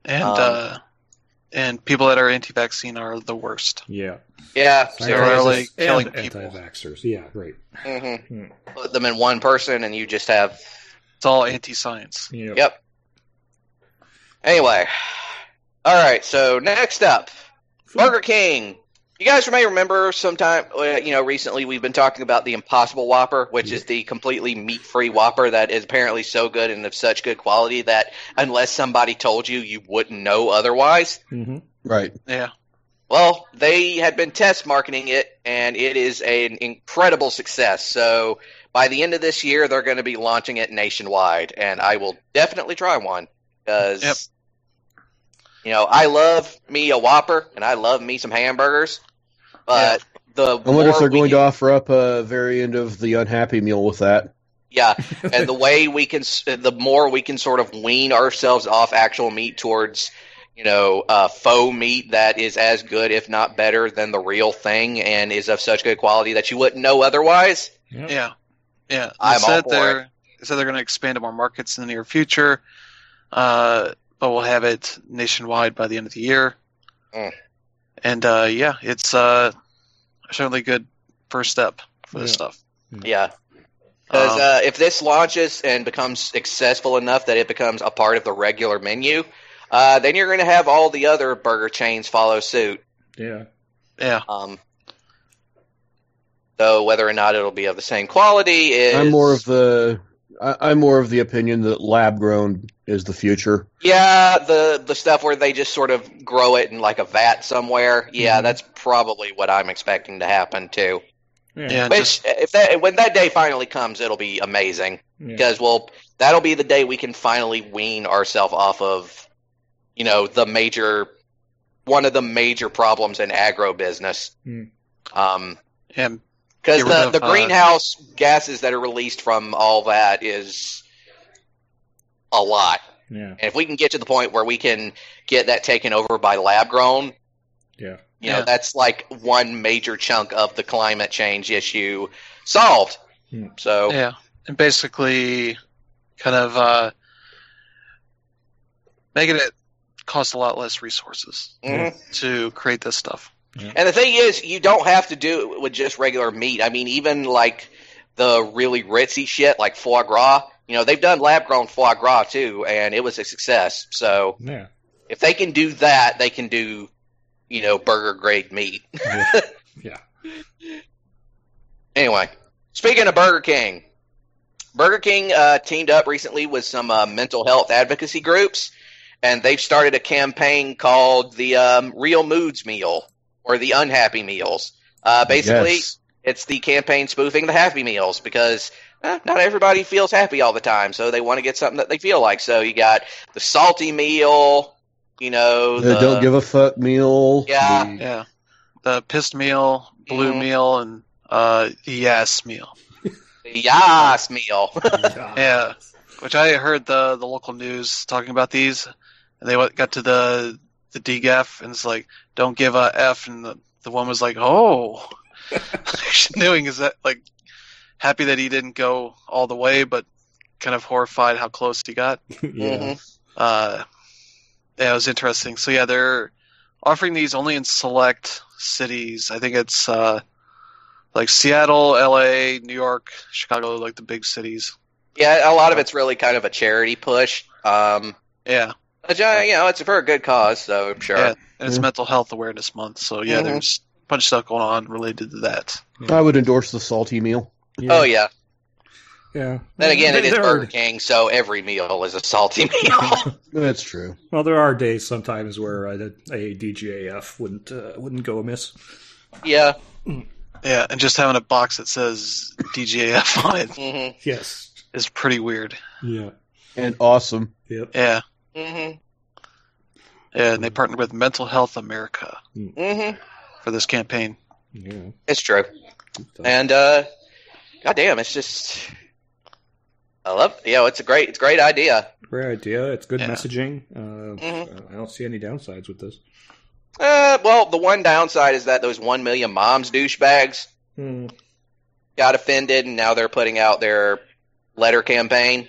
And people that are anti-vaccine are the worst. Yeah. Yeah. Seriously, killing people. Anti-vaxxers. Yeah, right. Put them in one person and you just have... It's all anti-science. Yep. Anyway. All right, so next up, Burger King. You guys may remember sometime, recently we've been talking about the Impossible Whopper, which is the completely meat-free Whopper that is apparently so good and of such good quality that unless somebody told you, you wouldn't know otherwise. Right. Yeah. Well, they had been test marketing it, and it is an incredible success. So by the end of this year, they're going to be launching it nationwide, and I will definitely try one because, I love me a Whopper, and I love me some hamburgers. But I wonder if they're going to offer up a variant of the Unhappy Meal with that. Yeah, and the more we can sort of wean ourselves off actual meat towards, faux meat that is as good, if not better, than the real thing and is of such good quality that you wouldn't know otherwise. Yeah. Yeah, I'm they all for it. They said they're going to expand to more markets in the near future, but we'll have it nationwide by the end of the year. Mm. And yeah, it's certainly a good first step for this stuff. Yeah. Because if this launches and becomes successful enough that it becomes a part of the regular menu, then you're going to have all the other burger chains follow suit. Yeah. Yeah. So whether or not it'll be of the same quality is... I'm more of the opinion that lab grown is the future. Yeah, the stuff where they just sort of grow it in like a vat somewhere. Yeah, that's probably what I'm expecting to happen too. Yeah. Which, when that day finally comes, it'll be amazing because that'll be the day we can finally wean ourselves off of, one of the major problems in agro business. Because the greenhouse gases that are released from all that is a lot. Yeah. And if we can get to the point where we can get that taken over by lab grown, that's like one major chunk of the climate change issue solved. So yeah, and basically kind of making it cost a lot less resources to create this stuff. Yeah. And the thing is, you don't have to do it with just regular meat. I mean, even like the really ritzy shit like foie gras, they've done lab-grown foie gras too, and it was a success. So if they can do that, they can do, burger-grade meat. Yeah. Anyway, speaking of Burger King teamed up recently with some mental health advocacy groups, and they've started a campaign called the Real Moods Meal, or the Unhappy Meals. Basically, it's the campaign spoofing the Happy Meals, because not everybody feels happy all the time, so they want to get something that they feel like. So you got the salty meal, the don't give a fuck meal. Yeah. The pissed meal, blue meal, and the yes meal. The yas meal. Yeah. Which I heard the local news talking about these, and they got to the DGAF, and it's like, don't give a F, and the one was like, oh. Knowing is that, like, happy that he didn't go all the way, but kind of horrified how close he got. Yeah. Yeah, it was interesting. So yeah, they're offering these only in select cities. I think it's like Seattle, LA, New York, Chicago, like the big cities. Yeah, a lot of it's really kind of a charity push. Yeah. But, it's for a good cause, so I'm sure. Yeah, and it's Mental Health Awareness Month, so yeah, there's a bunch of stuff going on related to that. I would endorse the salty meal. Yeah. Oh, yeah. Yeah. Then again, it is Burger King, so every meal is a salty meal. That's true. Well, there are days sometimes where a DGAF wouldn't go amiss. Yeah. Yeah, and just having a box that says DGAF on it Yes. is pretty weird. Yeah. And awesome. Yep. Yeah. Mm-hmm. Yeah, and they partnered with Mental Health America for this campaign. Yeah. It's true. And, goddamn, it's just... I love it. It's a great idea. Great idea. It's good messaging. I don't see any downsides with this. Well, the one downside is that those 1 million moms douchebags got offended, and now they're putting out their letter campaign.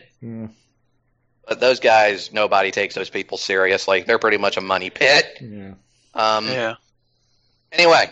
But those guys, nobody takes those people seriously. They're pretty much a money pit. Yeah. Anyway.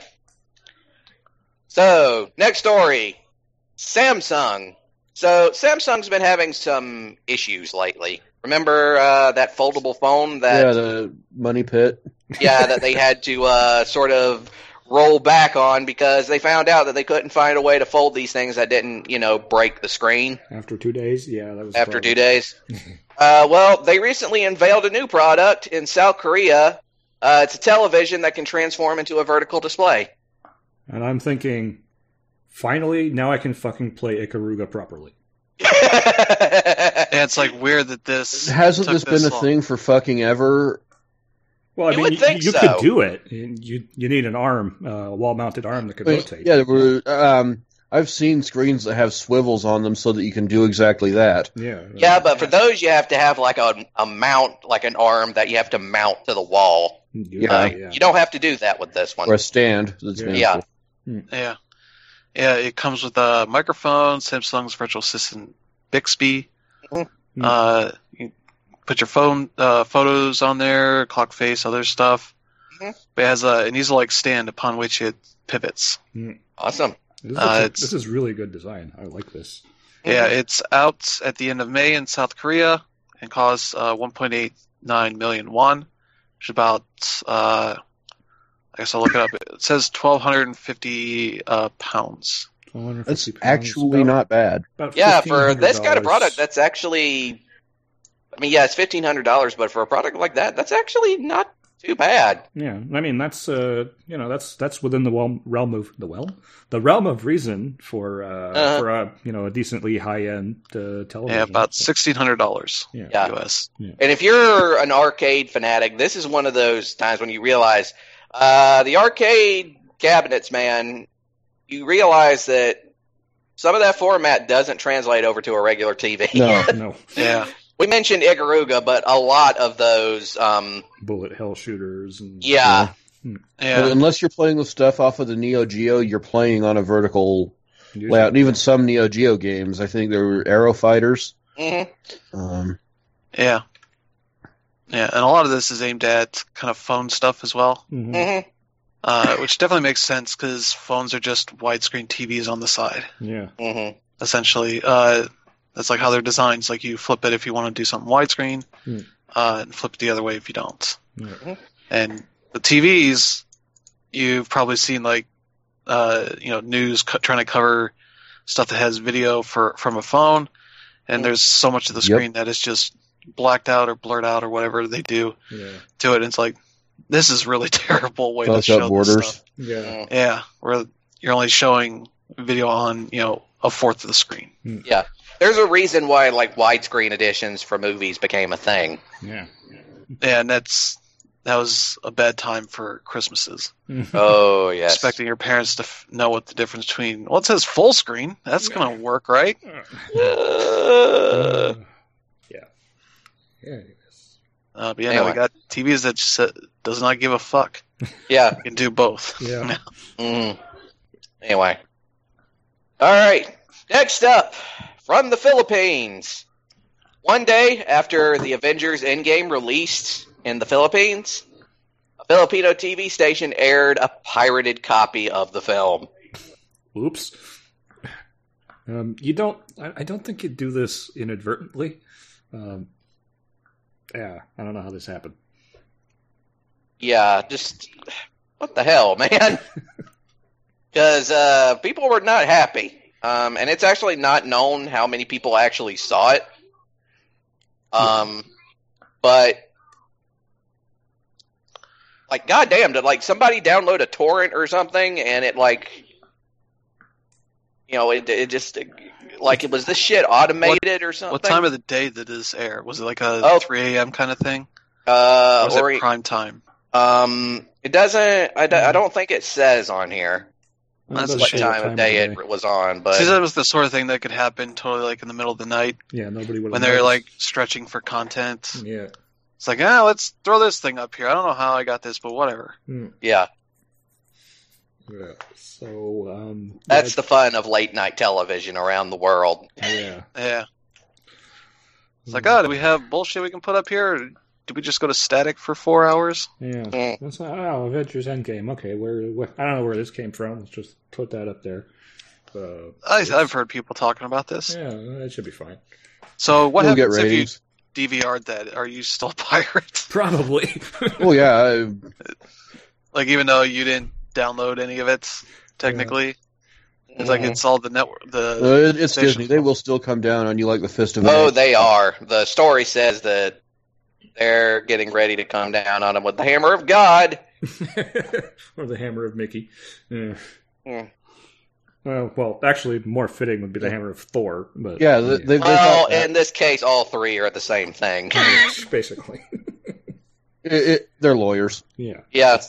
So, next story. Samsung. So, Samsung's been having some issues lately. Remember that foldable phone that... Yeah, the money pit. Yeah, that they had to sort of roll back on because they found out that they couldn't find a way to fold these things that didn't, break the screen. After 2 days? Yeah, that was After 2 days. Well, they recently unveiled a new product in South Korea. It's a television that can transform into a vertical display. And I'm thinking, finally, now I can fucking play Ikaruga properly. Yeah, it's like weird that this... Hasn't this been a thing for fucking ever? Well, I mean, you so. could do it. You need an arm, a wall-mounted arm that could rotate. Yeah, there were, I've seen screens that have swivels on them so that you can do exactly that. Yeah. Yeah, but for those, you have to have like a mount, like an arm that you have to mount to the wall. Yeah. You don't have to do that with this one. Or a stand. That's Yeah. Yeah. Yeah, it comes with a microphone, Samsung's virtual assistant Bixby. Mhm. You put your phone photos on there, clock face, other stuff. Mhm. But it has an easy like stand upon which it pivots. Awesome. This is really good design. I like this. Yeah, it's out at the end of May in South Korea and costs 1.89 million won, which is about I guess I'll look it up. It says 1,250 pounds. That's actually not bad. About Yeah, for this kind of $1,500. product, that's actually. I mean, yeah, it's $1,500, but for a product like that, that's actually not too bad. Yeah, I mean that's that's within the realm of reason for a decently high end television. Yeah, about $1,600 Yeah. US. And if you're an arcade fanatic, this is one of those times when you realize the arcade cabinets, man, you realize that some of that format doesn't translate over to a regular TV. No. Yeah. We mentioned Ikaruga, but a lot of those, Bullet hell shooters. And, yeah. Yeah. Unless you're playing with stuff off of the Neo Geo, you're playing on a vertical layout. And even some Neo Geo games, I think there were Aero Fighters. hmm Yeah. Yeah, and a lot of this is aimed at kind of phone stuff as well, Mhm. hmm which definitely makes sense because phones are just widescreen TVs on the side, Yeah. hmm essentially. That's like how they're designed. It's like you flip it if you want to do something widescreen, and flip it the other way if you don't. Yeah. And the TVs, you've probably seen like, news trying to cover stuff that has video from a phone, and there's so much of the screen that is just blacked out or blurred out or whatever they do to it. And it's like, this is really terrible way to Close show up this borders. stuff. Yeah. Yeah, where you're only showing video on, a fourth of the screen. Yeah. There's a reason why like widescreen editions for movies became a thing. Yeah. Yeah, and that was a bad time for Christmases. Oh yes. Expecting your parents to know what the difference between, well, it says full screen. That's going to work, right? Yeah. Yeah. But yeah, Anyway. we got TVs that just does not give a fuck. Yeah. You can do both. Yeah. Anyway. All right. Next up, from the Philippines. One day after the Avengers Endgame released in the Philippines, a Filipino TV station aired a pirated copy of the film. Oops. You don't. I don't think you'd do this inadvertently. Yeah, I don't know how this happened. Yeah, just what the hell, man? Because people were not happy, and it's actually not known how many people actually saw it. But like, goddamn, did like somebody download a torrent or something, and it like, it just like it was this shit automated or something. What time of the day did this air? Was it like a 3 a.m. kind of thing? Or was it prime time? It doesn't. I don't think it says on here That's a what shame. time of day it was on. But See, that was the sort of thing that could happen totally like in the middle of the night Yeah, nobody would. when they're like stretching for content. Yeah. It's like, let's throw this thing up here. I don't know how I got this, but whatever. yeah, Yeah. So that's the fun of late night television around the world. yeah. Yeah. It's like, do we have bullshit we can put up here? Or do we just go to static for 4 hours? Yeah. That's Avengers Endgame. Okay, where I don't know where this came from. Let's just put that up there. I've heard people talking about this. Yeah, that should be fine. So what We'll get happens if you ratings. DVR'd that? Are you still a pirate? Probably. Oh yeah, Like, even though you didn't download any of it, technically? It's like it's all the network. it's station. Disney. They will still come down on you like the fist of an Oh, ant. they are. The story says that they're getting ready to come down on him with the hammer of God. Or the hammer of Mickey. Yeah. Hmm. Well, actually, more fitting would be the hammer of Thor. But Yeah, they Well, got that. in this case, all three are the same thing. basically. They're lawyers. Yeah. Yeah.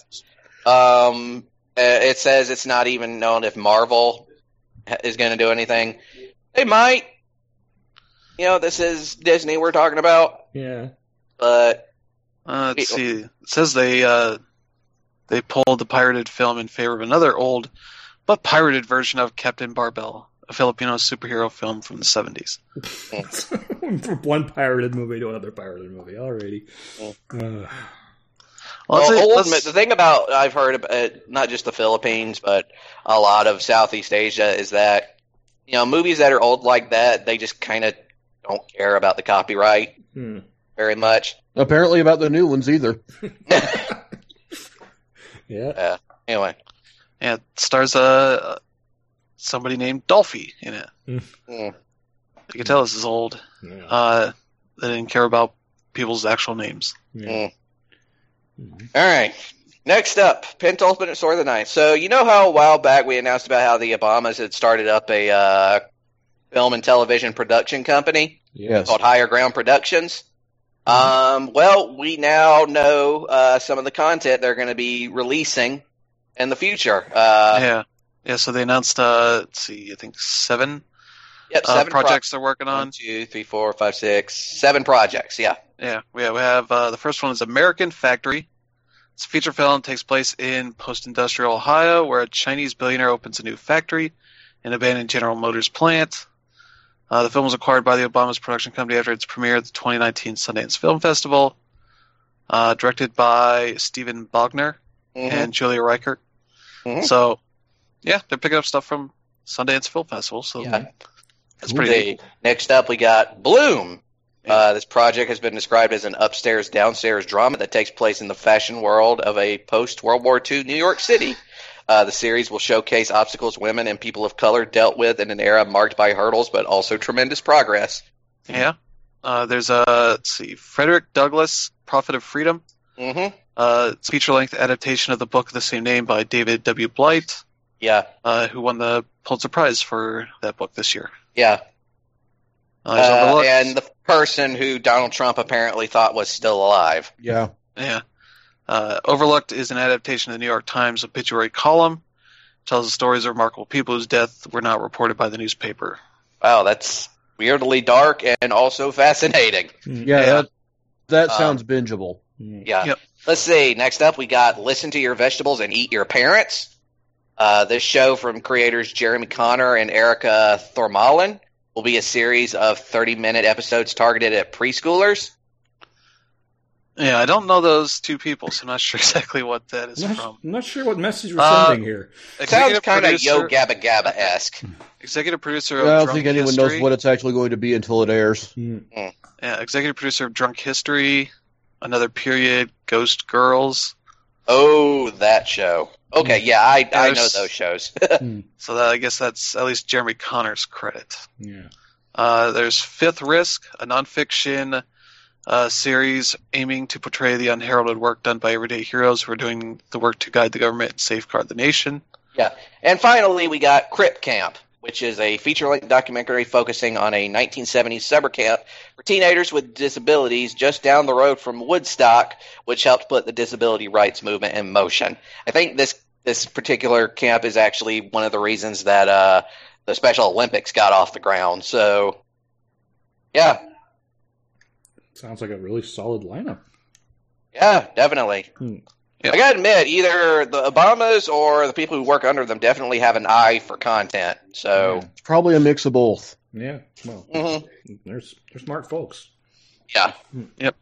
It says it's not even known if Marvel is going to do anything. They might. This is Disney we're talking about, Yeah. but Let's see. It says they pulled the pirated film in favor of another old but pirated version of Captain Barbell, a Filipino superhero film from the 70s. From one pirated movie to another pirated movie. Alrighty. The thing about I've heard about not just the Philippines, but a lot of Southeast Asia is that movies that are old like that, they just kind of don't care about the copyright very much. Apparently about the new ones either. Yeah. Anyway. Yeah, it stars somebody named Dolphy in it. You can tell this is old. Yeah. They didn't care about people's actual names. Yeah. All right. Next up, Penultimate Story of the Night. So you know how a while back we announced about how the Obamas had started up a film and television production company Yes. called Higher Ground Productions? Well, we now know some of the content they're going to be releasing in the future. Yeah. So they announced, let's see, I think 7 projects they're working on. 1, 2, 3, 4, 5, 6, 7 projects, yeah. Yeah, we have the first one is American Factory. It's a feature film that takes place in post-industrial Ohio, where a Chinese billionaire opens a new factory in an abandoned General Motors plant. The film was acquired by the Obamas production company after its premiere at the 2019 Sundance Film Festival. Directed by Steven Bogner and Julia Reichert. So, yeah, they're picking up stuff from Sundance Film Festival. So that's pretty cool. Next up, we got Bloom. This project has been described as an upstairs-downstairs drama that takes place in the fashion world of a post-World War II New York City. The series will showcase obstacles women and people of color dealt with in an era marked by hurdles, but also tremendous progress. Yeah. There's Frederick Douglass, Prophet of Freedom. It's a feature-length adaptation of the book of the same name by David W. Blight. Yeah. Who won the Pulitzer Prize for that book this year. Yeah. Overlooked. And the person who Donald Trump apparently thought was still alive. Yeah. Yeah. Overlooked is an adaptation of the New York Times obituary column. It tells the stories of remarkable people whose deaths were not reported by the newspaper. Wow, that's weirdly dark and also fascinating. Yeah, that sounds bingeable. Yeah. Yep. Let's see. Next up, we got Listen to Your Vegetables and Eat Your Parents. This show from creators Jeremy Connor and Erica Thormalen will be a series of 30-minute episodes targeted at preschoolers. Yeah, I don't know those two people, so I'm not sure exactly what that is from. I'm not sure what message we're sending here. Sounds kind of Yo Gabba Gabba-esque. Executive producer of I don't Drunk think anyone History. knows what it's actually going to be until it airs. Yeah, executive producer of Drunk History, Another Period, Ghost Girls. Oh, that show. Okay, yeah, I know those shows. So I guess that's at least Jeremy Connor's credit. Yeah. There's Fifth Risk, a nonfiction series aiming to portray the unheralded work done by everyday heroes who are doing the work to guide the government and safeguard the nation. Yeah. And finally, we got Crip Camp, which is a feature-length documentary focusing on a 1970s summer camp for teenagers with disabilities just down the road from Woodstock, which helped put the disability rights movement in motion. I think this particular camp is actually one of the reasons that the Special Olympics got off the ground. So, yeah. Sounds like a really solid lineup. Yeah, definitely. Yep. I gotta admit, either the Obamas or the people who work under them definitely have an eye for content. So It's probably a mix of both. Yeah. Well, they're smart folks. yeah. Yep.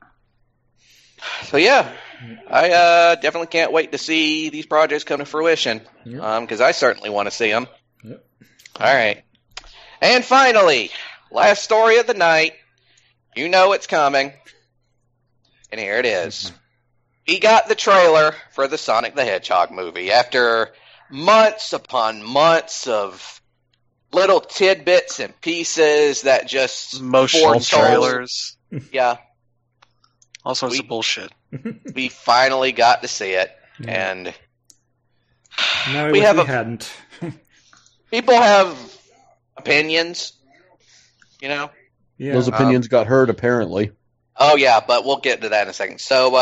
So yeah, I definitely can't wait to see these projects come to fruition. Because I certainly want to see them. Yep. All right, and finally, last story of the night. You know it's coming, and here it is. We got the trailer for the Sonic the Hedgehog movie after months upon months of little tidbits and pieces that just Motional foretold- trailers. Yeah, All sorts of bullshit. we finally got to see it, and No, I We wish have we a- hadn't. people have opinions, you know. Yeah. Those opinions got heard, apparently. Oh yeah, but we'll get to that in a second. So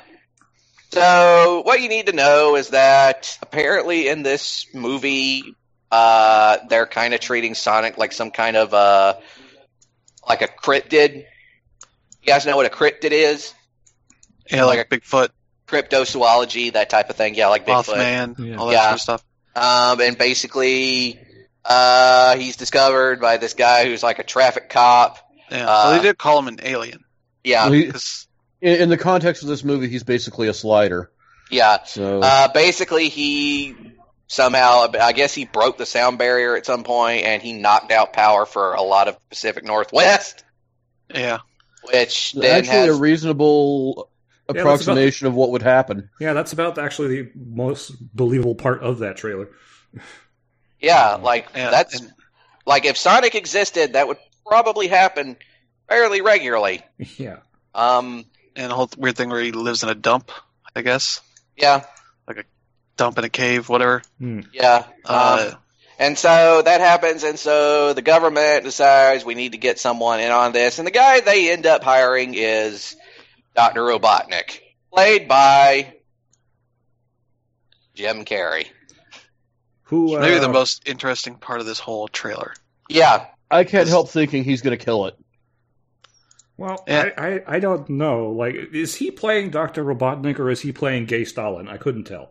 what you need to know is that apparently in this movie, they're kind of treating Sonic like some kind of like a cryptid. You guys know what a cryptid is? Yeah, like Bigfoot, Cryptozoology, that type of thing. Yeah, like Bigfoot. Mothman, Yeah. all that Yeah. sort of stuff. And basically, he's discovered by this guy who's like a traffic cop. Yeah, well, they did call him an alien. Yeah. Well, 'Cause- in the context of this movie, he's basically a slider. Yeah. So Basically, he somehow, I guess he broke the sound barrier at some point, and he knocked out power for a lot of Pacific Northwest, yeah. which then actually has... a reasonable that's approximation of what would happen. Yeah, that's about actually the most believable part of that trailer. Yeah, like, Yeah, that's... and- Like, if Sonic existed, that would probably happen fairly regularly. Yeah. And the whole weird thing where he lives in a dump, I guess. Yeah, Dump in a cave, whatever. yeah. Uh, And so that happens, and so the government decides we need to get someone in on this, and the guy they end up hiring is Dr. Robotnik, played by Jim Carrey. Who? maybe the most interesting part of this whole trailer. Yeah, I can't help thinking he's going to kill it. Well, Yeah. I don't know. Like, is he playing Dr. Robotnik or is he playing Gay Stalin? I couldn't tell.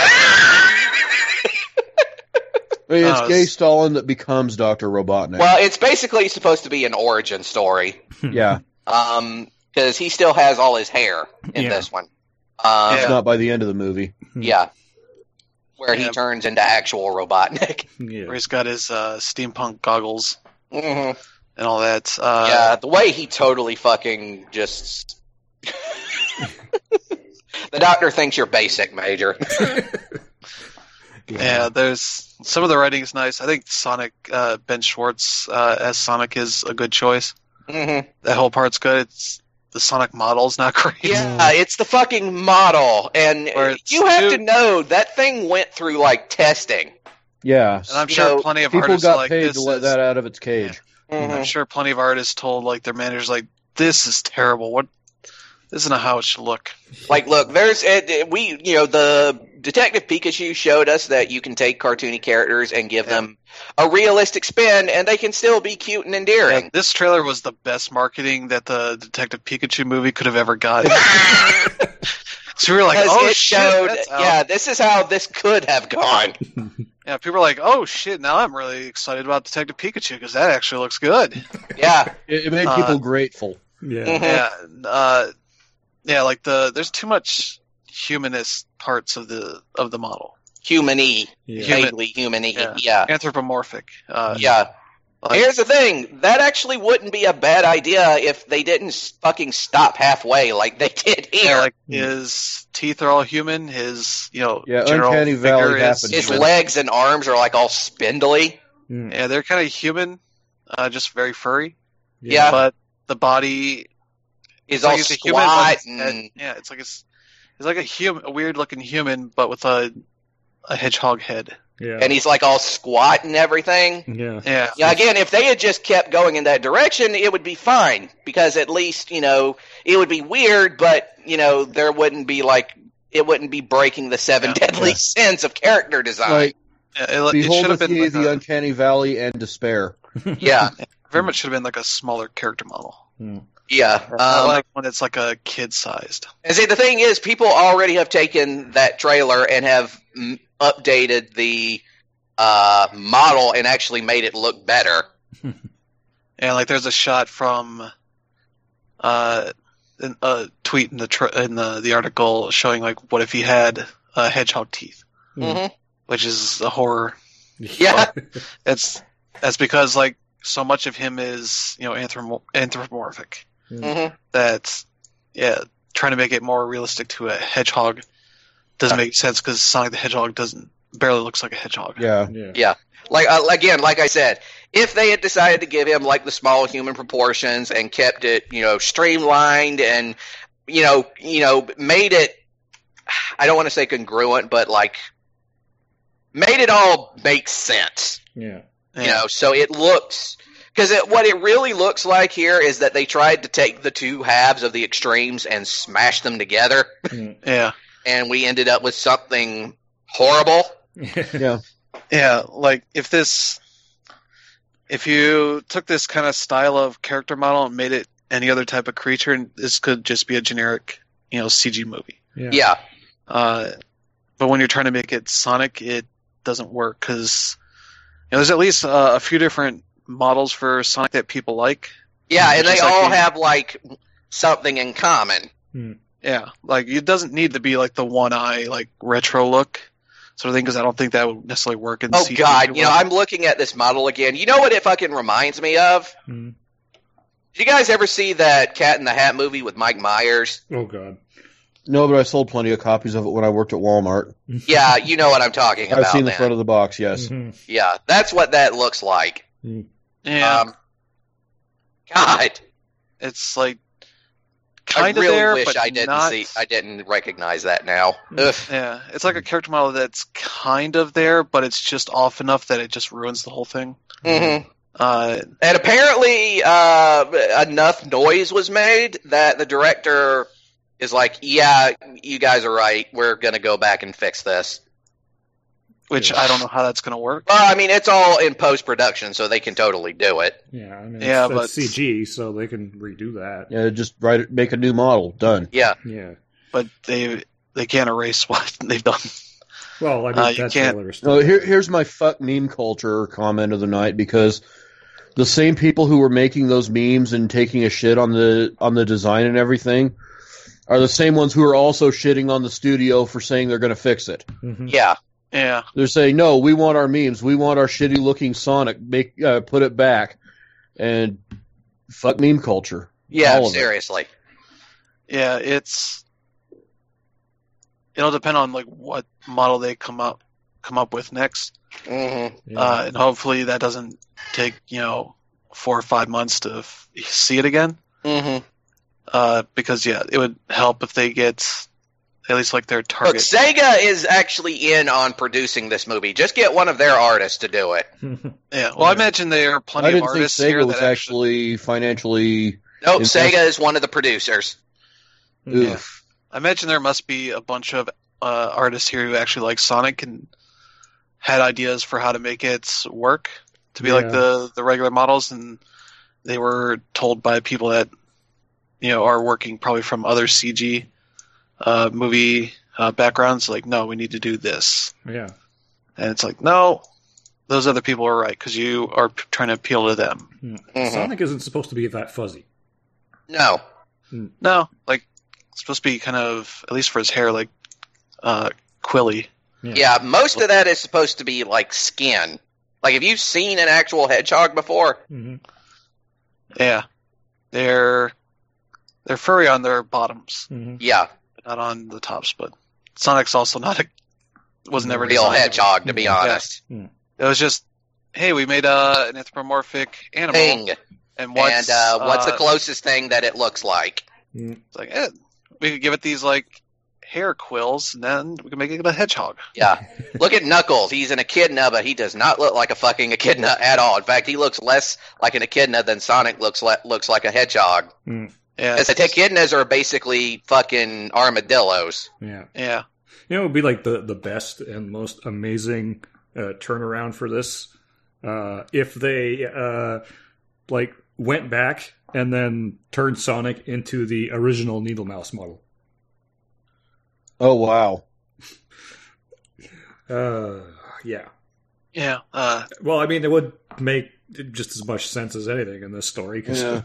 I mean, it's Oh, Gay it's- Stalin that becomes Dr. Robotnik. well, it's basically supposed to be an origin story, yeah, because he still has all his hair in Yeah. this one. it's Yeah. not by the end of the movie. Yeah. Where he Yeah. turns into actual Robotnik. Yeah. Where he's got his steampunk goggles hmm and all that. Yeah, the way he totally fucking just... The doctor thinks you're basic, Major. Yeah, there's some of the writing is nice. I think Sonic, Ben Schwartz as Sonic is a good choice. hmm That whole part's good. It's the Sonic model's not great. Yeah, it's the fucking model, and Where it's you have too- to know that thing went through like testing. Yeah, And I'm You sure know, plenty of people artists got like paid this to let is- that out of its cage. Mhm. I'm sure plenty of artists told like their managers like this is terrible. What this isn't how it should look. Like, look, there's the Detective Pikachu showed us that you can take cartoony characters and give them a realistic spin, and they can still be cute and endearing. Yeah, this trailer was the best marketing that the Detective Pikachu movie could have ever gotten. So we were like, Because oh it shit, showed, that's out. yeah, this is how this could have gone. Yeah, people were like, oh shit, now I'm really excited about Detective Pikachu because that actually looks good. Yeah, It made people grateful. Yeah. Mhm. Yeah, like there's too much humanist parts of the model. human-y, Yeah. vaguely human-y. Yeah. Yeah. Anthropomorphic. Yeah. Like- Here's the thing. That actually wouldn't be a bad idea if they didn't fucking stop halfway like they did here. Yeah, like his teeth are all human. His general Uncanny figure Valley is happens. His human. legs and arms are like all spindly. Mm. Yeah, they're kind of human, just very furry. Yeah. But the body He's like all he's a squat human, but and yeah, it's like a weird looking human, but with a hedgehog head. Yeah. and he's like all squat and everything. Yeah. Yeah, Yeah, again, if they had just kept going in that direction, it would be fine because at least, it would be weird, but, there wouldn't be it wouldn't be breaking the seven Yeah. deadly sins of character design. Like, it should behold have with been ye like the a, Uncanny Valley and despair. Yeah. very much should have been like a smaller character model. Mm. Yeah. I like when it's like a kid sized. And see, the thing is, people already have taken that trailer and have updated the model and actually made it look better. And like there's a shot from a tweet in the article showing like what if he had hedgehog teeth, Mhm. which is a horror. Yeah. That's because like so much of him is anthropomorphic. Mhm. That trying to make it more realistic to a hedgehog doesn't make sense because Sonic the Hedgehog barely looks like a hedgehog. Yeah. Yeah. Like again, like I said, if they had decided to give him like the small human proportions and kept it, streamlined and made it, I don't want to say congruent, but like made it all make sense. Yeah. So it looks, because what it really looks like here is that they tried to take the two halves of the extremes and smash them together, Yeah. and we ended up with something horrible. Yeah. Yeah, like if you took this kind of style of character model and made it any other type of creature, and this could just be a generic, CG movie. Yeah. Yeah. But when you're trying to make it Sonic, it doesn't work because there's at least a few different models for Sonic that people like. Yeah, and they Just like all the- have like something in common. Yeah, like it doesn't need to be like the one eye like retro look sort of thing because I don't think that would necessarily work in Oh CG God, too well. I'm looking at this model again. You know what it fucking reminds me of? Hmm. Did you guys ever see that Cat in the Hat movie with Mike Myers? Oh God. No, but I sold plenty of copies of it when I worked at Walmart. Yeah, you know what I'm talking about. I've seen the then. front of the box, yes. Mhm. Yeah, that's what that looks like. Yeah, God, it's like I kind of really there, wish but I didn't not. I didn't recognize that now. Ugh. Yeah, it's like a character model that's kind of there, but it's just off enough that it just ruins the whole thing. hmm Uh, And apparently, enough noise was made that the director is like, "Yeah, you guys are right. We're gonna go back and fix this." which I don't know how that's going to work. Well, I mean, it's all in post production, so they can totally do it. Yeah, I mean, Yeah, it's but- CG, so they can redo that. Yeah, just make a new model. Done. Yeah, Yeah. But they can't erase what they've done. Well, I mean, You that's can't- all there is to No, it. here's my fuck meme culture comment of the night because the same people who were making those memes and taking a shit on the design and everything are the same ones who are also shitting on the studio for saying they're going to fix it. Mhm. yeah. Yeah, They're saying, no, we want our memes. We want our shitty looking Sonic. Put it back. And fuck meme culture. Yeah, All of it. seriously. yeah, it'll depend on like what model they come up with next, hmm Yeah. and hopefully that doesn't take 4 or 5 months to see it again. hmm Because it would help if they get at least like their Look, target. Sega is actually in on producing this movie. Just get one of their artists to do it. Yeah, well, I imagine there are plenty I of didn't think artists here Sega was that actually financially. Nope, Is Sega that- is one of the producers. Yeah. Oof. I imagine there must be a bunch of artists here who actually like Sonic and had ideas for how to make it work to be like Yeah. the regular models, and they were told by people that are working probably from other CG movie backgrounds, like, no, we need to do this, Yeah. and it's like, no, those other people are right because you are trying to appeal to them. Mhm. Sonic isn't supposed to be that fuzzy. No. No, like it's supposed to be kind of, at least for his hair, like quilly. Yeah, most of that is supposed to be like skin. Like, have you seen an actual hedgehog before? Mhm. Yeah, they're furry on their bottoms, Mhm. Yeah, not on the tops. But Sonic's also was never real designed. hedgehog, to be Yeah. honest. It was just, hey, we made an anthropomorphic animal, Thing. and what's What's the closest thing that it looks like? It's like, we could give it these like hair quills, and then we can make it a hedgehog. Yeah. Look at Knuckles. He's an echidna, but he does not look like a fucking echidna at all. In fact, he looks less like an echidna than Sonic looks like a hedgehog. Mm. Yeah, Because the echidnas are basically fucking armadillos. Yeah. yeah. It would be like the best and most amazing turnaround for this if they like went back and then turned Sonic into the original Needle Mouse model. Oh, wow. Yeah. Yeah, Well, I mean, it would make just as much sense as anything in this story. 'Cause Yeah.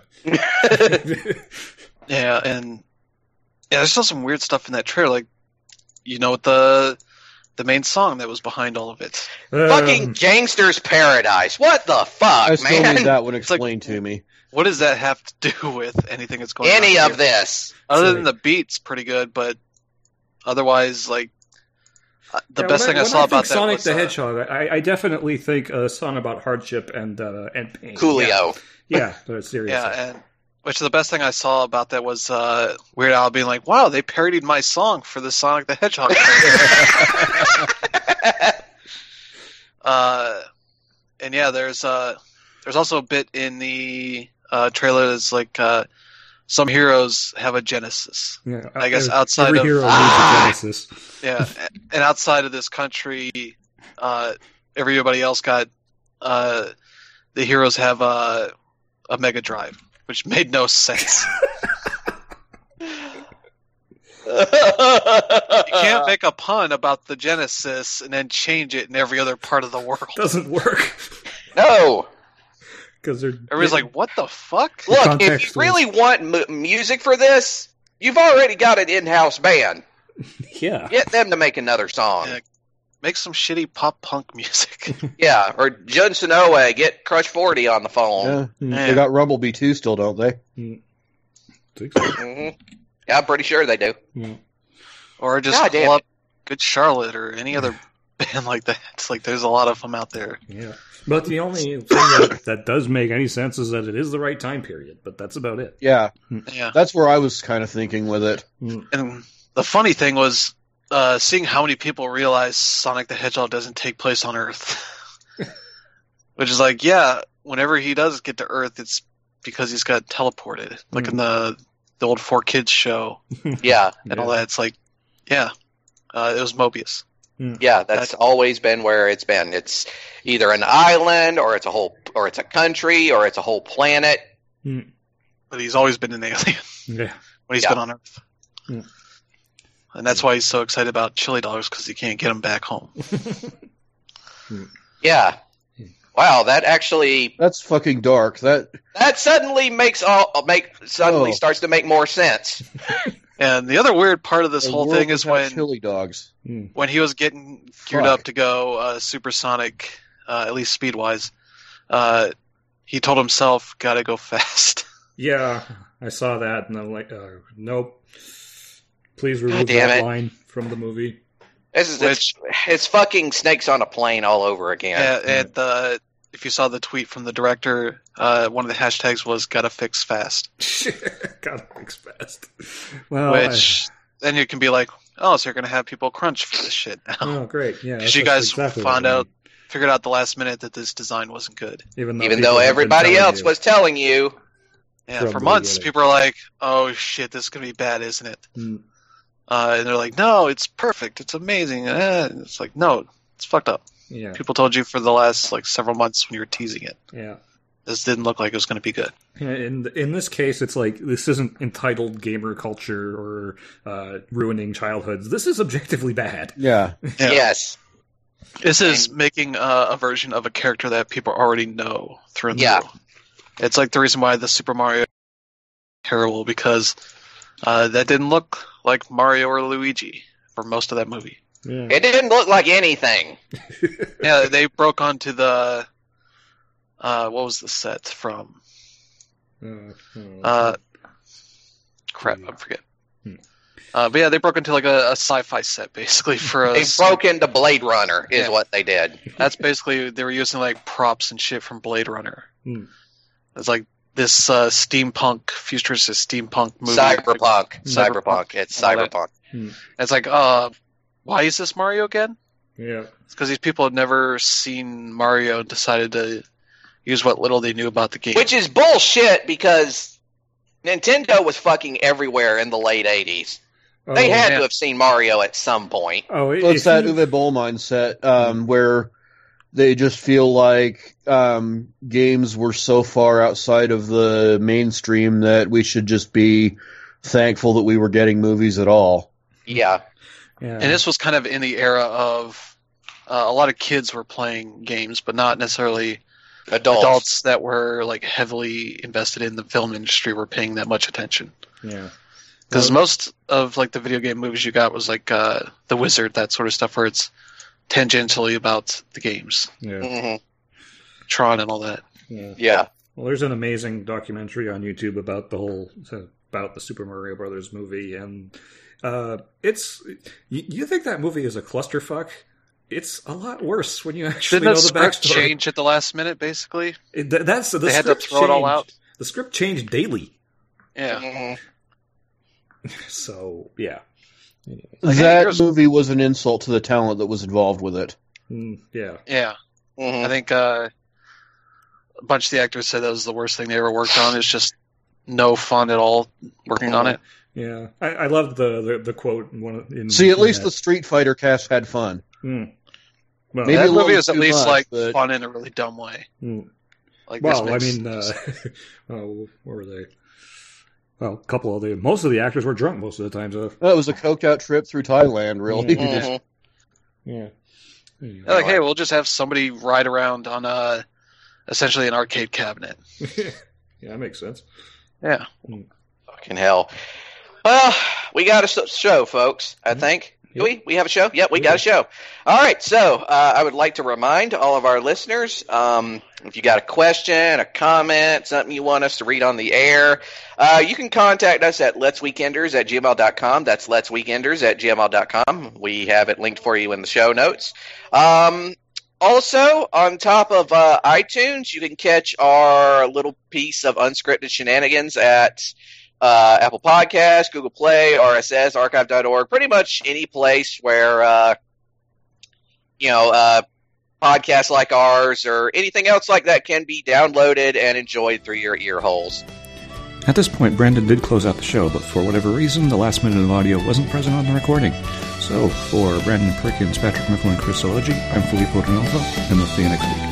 yeah, and there's still some weird stuff in that trailer. Like, what the main song that was behind all of it. Fucking Gangster's Paradise. What the fuck, I still man? need that one like- explained to me. What does that have to do with anything that's going on? Any here? of this. Other It's than like- the beats, pretty good, but otherwise, like the Yeah, best thing I saw think about that Sonic was the Hedgehog, I definitely think a song about hardship and pain. Coolio. Yeah, but seriously. yeah, and which the best thing I saw about that was Weird Al being like, "Wow, they parodied my song for the Sonic the Hedgehog." And yeah, there's also a bit in the trailer that's like some heroes have a genesis. Yeah, I guess outside every of- hero needs Ah! a Genesis. Yeah, and outside of this country, everybody else got the heroes have a Mega Drive, which made no sense. You can't make a pun about the Genesis and then change it in every other part of the world. Doesn't work. No. Because Everybody's like, what the fuck? Look, if context you really want music for this, you've already got an in-house band. yeah. Get them to make another song. Yeah. Make some shitty pop punk music. Yeah, or Jun Sonoe, get Crush 40 on the phone. Yeah. They got Rumblebee too still, don't they? Think so. Mm-hmm. Yeah, I'm pretty sure they do. Yeah. Or just God damn pull it. up Good Charlotte or any other band like that. It's like there's a lot of them out there. Yeah. But the only thing that does make any sense is that it is the right time period, but that's about it. Yeah. Yeah. That's where I was kind of thinking with it. And the funny thing was seeing how many people realize Sonic the Hedgehog doesn't take place on Earth. Which is like, yeah, whenever he does get to Earth, it's because he's got teleported. Like in the old 4Kids show Yeah, and all that. It's like, yeah, it was Mobius. yeah, that's always been where it's been. It's either an island, or it's a country, or it's a whole planet. But he's always been an alien Yeah. when he's been on Earth. And that's why he's so excited about chili dogs, because he can't get them back home. Yeah. Wow, that actually That's fucking dark. That suddenly starts to make more sense. And the other weird part of this whole thing is when chili dogs. he was getting geared up to go supersonic, at least speed wise, he told himself, "Gotta go fast." Yeah, I saw that, and I'm like, nope. Please remove damn that it. line from the movie. It's fucking Snakes on a Plane all over again. And if you saw the tweet from the director, one of the hashtags was "Gotta fix fast," Gotta fix fast. Well, which then you can be like, "Oh, so you're gonna have people crunch for this shit now?" oh, great, yeah. Because you guys figured out the last minute that this design wasn't good. Even Even though though everybody else was telling you. Yeah, From for the months, beginning. people are like, "Oh shit, this is gonna be bad, isn't it?" And they're like, "No, it's perfect. It's amazing." And it's like, no, it's fucked up. Yeah, People told you for the last several months when you were teasing it. yeah. This didn't look like it was going to be good. In this case, it's like this isn't entitled gamer culture or ruining childhoods. This is objectively bad. Yeah. Yeah. Yes. This is making a version of a character that people already know through and Yeah. through. It's like the reason why the Super Mario is terrible, because that didn't look like Mario or Luigi for most of that movie. Yeah. It didn't look like anything. Yeah, they broke onto the what was the set from? Crap, I forget. But yeah, they broke into like a sci-fi set basically for a. They broke into Blade Runner, is what they did. That's basically they were using like props and shit from Blade Runner. It's like this steampunk, futuristic steampunk movie. Cyberpunk. It's cyberpunk. It's like, why is this Mario again? Yeah. It's because these people had never seen Mario and decided to use what little they knew about the game. Which is bullshit, because Nintendo was fucking everywhere in the late 80s. They had to have seen Mario at some point. Oh, Well, it's that Uwe Boll mindset where they just feel like games were so far outside of the mainstream that we should just be thankful that we were getting movies at all. Yeah. Yeah. And this was kind of in the era of a lot of kids were playing games, but not necessarily adults that were like heavily invested in the film industry were paying that much attention. Yeah. Because most of like the video game movies you got was like The Wizard, that sort of stuff, where it's tangentially about the games, Yeah. Mm-hmm. Tron and all that. Yeah. Well, there's an amazing documentary on YouTube about the Super Mario Brothers movie, and it's you think that movie is a clusterfuck? It's a lot worse when you actually Didn't know that the script backstory. change at the last minute, basically? They They had to script throw it all out? The script changed daily, Yeah. Mm-hmm. so yeah. That movie was an insult to the talent that was involved with it. Yeah. Yeah. Mm-hmm. I think a bunch of the actors said that was the worst thing they ever worked on. It's just no fun at all working on it. Yeah, I loved the quote. See, at least the Street Fighter cast had fun. Well, Maybe That a little movie is at too least much, like but- fun in a really dumb way. Like well, I this mean, makes- where were they? Well, most of the actors were drunk most of the time. So It was a coked out trip through Thailand, really. Mhm. yeah. They're like, hey, we'll just have somebody ride around on essentially an arcade cabinet. Yeah, that makes sense. Yeah. Fucking hell. Well, we got a show, folks, I think. Do we have a show? Yep, we got a show. All right, so I would like to remind all of our listeners, if you got a question, a comment, something you want us to read on the air, you can contact us at letsweekenders@gmail.com. That's letsweekenders@gmail.com. We have it linked for you in the show notes. Also, on top of iTunes, you can catch our little piece of unscripted shenanigans at Apple Podcasts, Google Play, RSS, Archive.org, pretty much any place where, podcasts like ours or anything else like that can be downloaded and enjoyed through your ear holes. At this point, Brandon did close out the show, but for whatever reason, the last minute of audio wasn't present on the recording. So, for Brandon Perkins, Patrick Mifflin, and Chris Ology, I'm Filippo D'Onofrio, and we'll see you next week.